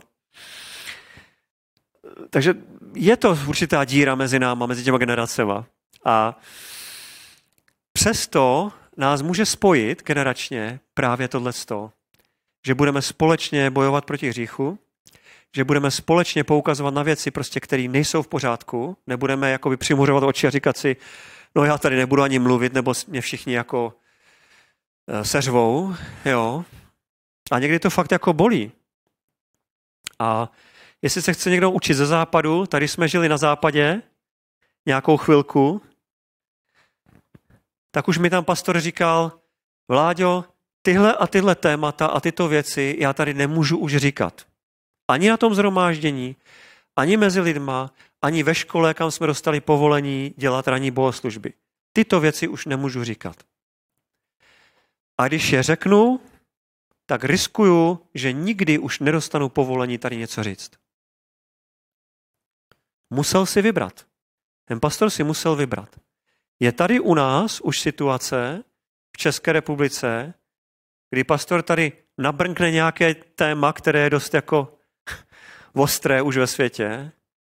Takže je to určitá díra mezi náma, mezi těma generacema. A přesto nás může spojit generačně právě tohleto, že budeme společně bojovat proti hříchu, že budeme společně poukazovat na věci, prostě, které nejsou v pořádku, nebudeme jakoby přimuřovat oči a říkat si, no já tady nebudu ani mluvit, nebo mě všichni jako seřvou, jo. A někdy to fakt jako bolí. A jestli se chce někdo učit ze západu, tady jsme žili na západě nějakou chvilku, tak už mi tam pastor říkal, Vláďo, tyhle a tyhle témata a tyto věci já tady nemůžu už říkat. Ani na tom shromáždění, ani mezi lidma, ani ve škole, kam jsme dostali povolení dělat ranní bohoslužby. Tyto věci už nemůžu říkat. A když je řeknu, tak riskuju, že nikdy už nedostanu povolení tady něco říct. Musel si vybrat. Ten pastor si musel vybrat. Je tady u nás už situace v České republice, kdy pastor tady nabrnkne nějaké téma, které je dost jako ostré už ve světě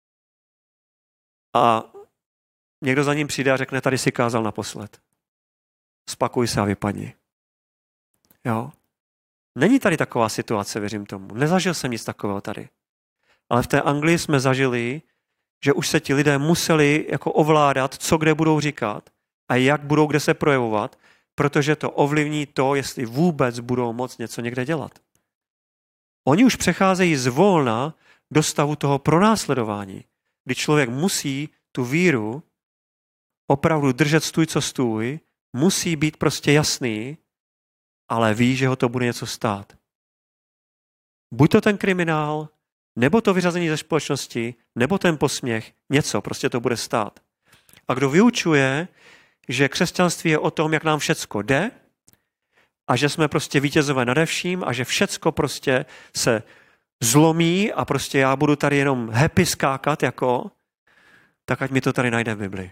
a někdo za ním přijde a řekne, tady si kázal naposled. Spakuj se a vypadni. Jo? Není tady taková situace, věřím tomu. Nezažil jsem nic takového tady. Ale v té Anglii jsme zažili, že už se ti lidé museli jako ovládat, co kde budou říkat a jak budou kde se projevovat, protože to ovlivní to, jestli vůbec budou moct něco někde dělat. Oni už přecházejí zvolna do stavu toho pronásledování, kdy člověk musí tu víru opravdu držet stůj co stůj, musí být prostě jasný, ale ví, že ho to bude něco stát. Buď to ten kriminál, nebo to vyřazení ze společnosti, nebo ten posměch, něco prostě to bude stát. A kdo vyučuje, že křesťanství je o tom, jak nám všecko jde a že jsme prostě vítězové nade vším a že všecko prostě se zlomí a prostě já budu tady jenom happy skákat, jako, tak ať mi to tady najde v Bibli.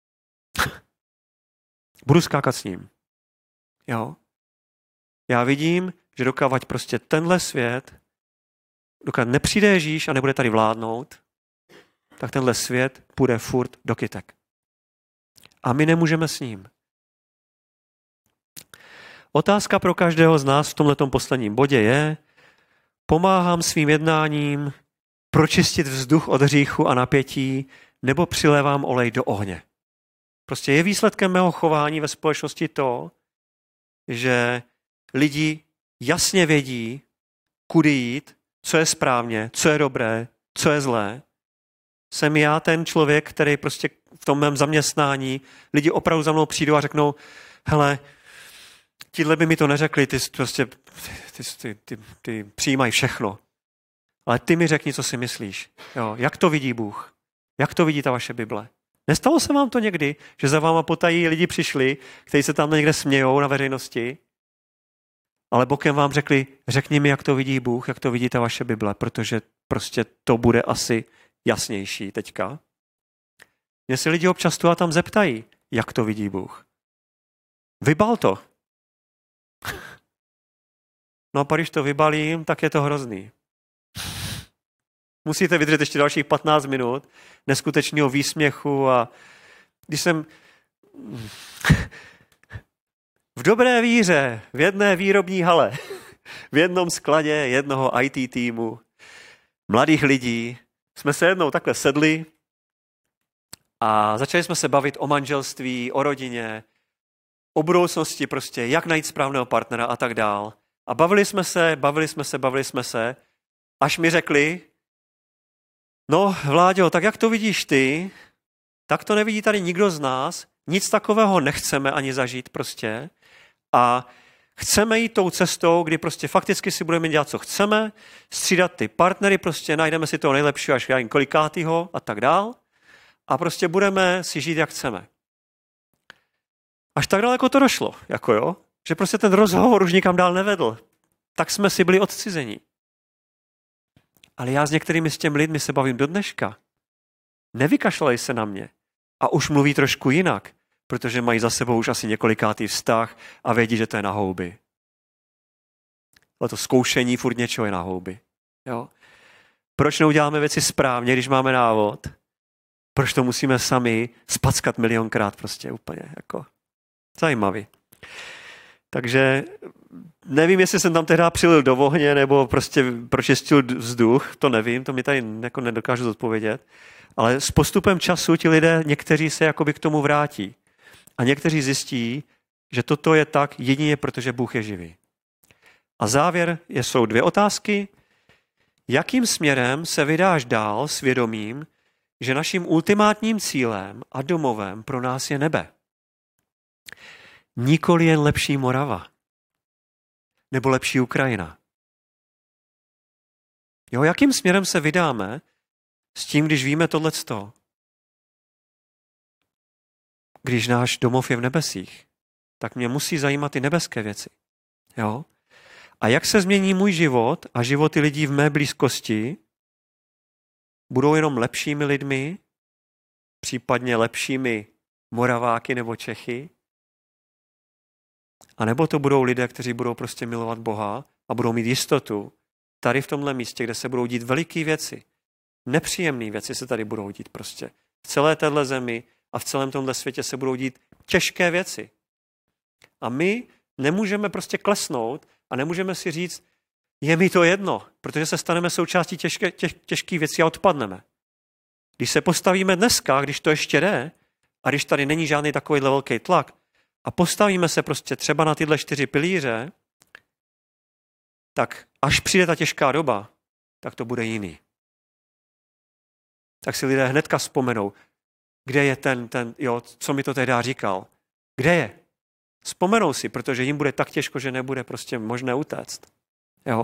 Budu skákat s ním. Jo? Já vidím, že dokávat prostě tenhle svět, dokud nepřijde Ježíš a nebude tady vládnout, tak tenhle svět půjde furt do kytek. A my nemůžeme s ním. Otázka pro každého z nás v tomhletom posledním bodě je, pomáhám svým jednáním pročistit vzduch od hříchu a napětí, nebo přilévám olej do ohně. Prostě je výsledkem mého chování ve společnosti to, že lidi jasně vědí, kudy jít, co je správně, co je dobré, co je zlé. Jsem já ten člověk, který prostě v tom mém zaměstnání, lidi opravdu za mnou přijdou a řeknou, hele, tíhle by mi to neřekli, ty prostě ty, ty, ty, ty přijímají všechno. Ale ty mi řekni, co si myslíš. Jo, jak to vidí Bůh? Jak to vidí ta vaše Bible? Nestalo se vám to někdy, že za váma potají lidi přišli, kteří se tam někde smějou na veřejnosti, ale bokem vám řekli, řekni mi, jak to vidí Bůh, jak to vidí ta vaše Bible, protože prostě to bude asi jasnější teďka. Mě se lidi občas tu a tam zeptají, jak to vidí Bůh. Vybal to. No a když to vybalím, tak je to hrozný. Musíte vydržet ještě dalších patnáct minut neskutečného výsměchu a když jsem v dobré víře v jedné výrobní hale v jednom skladě jednoho í té týmu mladých lidí jsme se jednou takhle sedli a začali jsme se bavit o manželství, o rodině, o budoucnosti prostě, jak najít správného partnera a tak dál. A bavili jsme se, bavili jsme se, bavili jsme se, až mi řekli, no Vláďo, tak jak to vidíš ty, tak to nevidí tady nikdo z nás, nic takového nechceme ani zažít prostě a chceme jít tou cestou, kdy prostě fakticky si budeme dělat, co chceme, střídat ty partnery, prostě najdeme si toho nejlepšího až kolikátýho a tak dál a prostě budeme si žít, jak chceme. Až tak daleko to došlo, jako jo, že prostě ten rozhovor už nikam dál nevedl. Tak jsme si byli odcizení. Ale já s některými z těmi lidmi se bavím do dneška. Nevykašlali se na mě. A už mluví trošku jinak, protože mají za sebou už asi několikátý vztah a vědí, že to je na houby. Ale to zkoušení furt něčeho je na houby. Jo? Proč neuděláme věci správně, když máme návod? Proč to musíme sami spackat milionkrát prostě úplně? Jako zajímavý. Takže nevím, jestli jsem tam tehdy přilil do ohně, nebo prostě pročistil vzduch, to nevím, to mi tady jako nedokážu zodpovědět. Ale s postupem času ti lidé, někteří se jakoby k tomu vrátí. A někteří zjistí, že toto je tak jedině, protože Bůh je živý. A závěr je, jsou dvě otázky. Jakým směrem se vydáš dál s vědomím, že naším ultimátním cílem a domovem pro nás je nebe? Nikoli jen lepší Morava. Nebo lepší Ukrajina. Jo, jakým směrem se vydáme s tím, když víme tohleto? Když náš domov je v nebesích, tak mě musí zajímat i nebeské věci. Jo? A jak se změní můj život a životy lidí v mé blízkosti? Budou jenom lepšími lidmi, případně lepšími Moraváky nebo Čechy? A nebo to budou lidé, kteří budou prostě milovat Boha a budou mít jistotu tady v tomhle místě, kde se budou dít veliké věci. Nepříjemné věci se tady budou dít prostě. V celé téhle zemi a v celém tomhle světě se budou dít těžké věci. A my nemůžeme prostě klesnout a nemůžeme si říct, je mi to jedno, protože se staneme součástí těžké, těž, těžkých věcí a odpadneme. Když se postavíme dneska, když to ještě jde, a když tady není žádný takovýhle velký tlak, a postavíme se prostě třeba na tyhle čtyři pilíře, tak až přijde ta těžká doba, tak to bude jiný. Tak si lidé hnedka vzpomenou, kde je ten, ten jo, co mi to tehdy říkal. Kde je? Vzpomenou si, protože jim bude tak těžko, že nebude prostě možné utéct. Jo?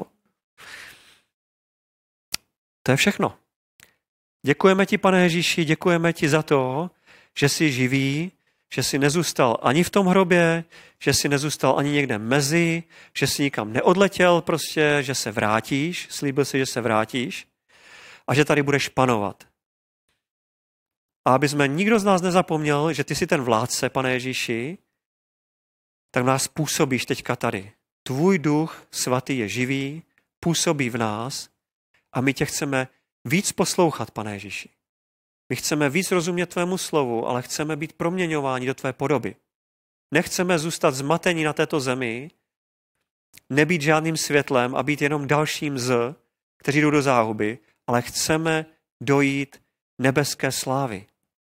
To je všechno. Děkujeme ti, Pane Ježíši, děkujeme ti za to, že jsi živý, že jsi nezůstal ani v tom hrobě, že jsi nezůstal ani někde mezi, že jsi nikam neodletěl prostě, že se vrátíš, slíbil jsi, že se vrátíš a že tady budeš panovat. A aby jsme nikdo z nás nezapomněl, že ty jsi ten vládce, Pane Ježíši, tak v nás působíš teďka tady. Tvůj duch svatý je živý, působí v nás a my tě chceme víc poslouchat, Pane Ježíši. My chceme víc rozumět tvému slovu, ale chceme být proměňováni do tvé podoby. Nechceme zůstat zmatení na této zemi, nebýt žádným světlem a být jenom dalším z, kteří jdou do záhuby, ale chceme dojít nebeské slávy.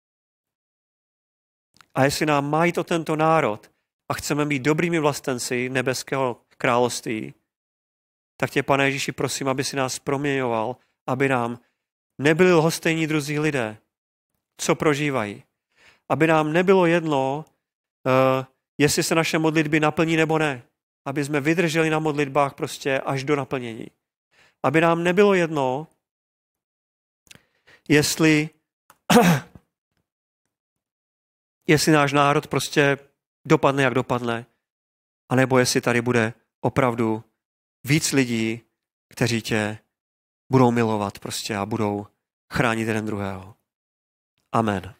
A jestli nám má jít o tento národ a chceme být dobrými vlastenci nebeského království, tak tě, Pane Ježíši, prosím, aby si nás proměňoval, aby nám nebyli lhostejní druzí lidé, co prožívají. Aby nám nebylo jedno, uh, jestli se naše modlitby naplní nebo ne. Aby jsme vydrželi na modlitbách prostě až do naplnění. Aby nám nebylo jedno, jestli, jestli náš národ prostě dopadne, jak dopadne, anebo jestli tady bude opravdu víc lidí, kteří tě budou milovat prostě a budou chránit jeden druhého. Amen.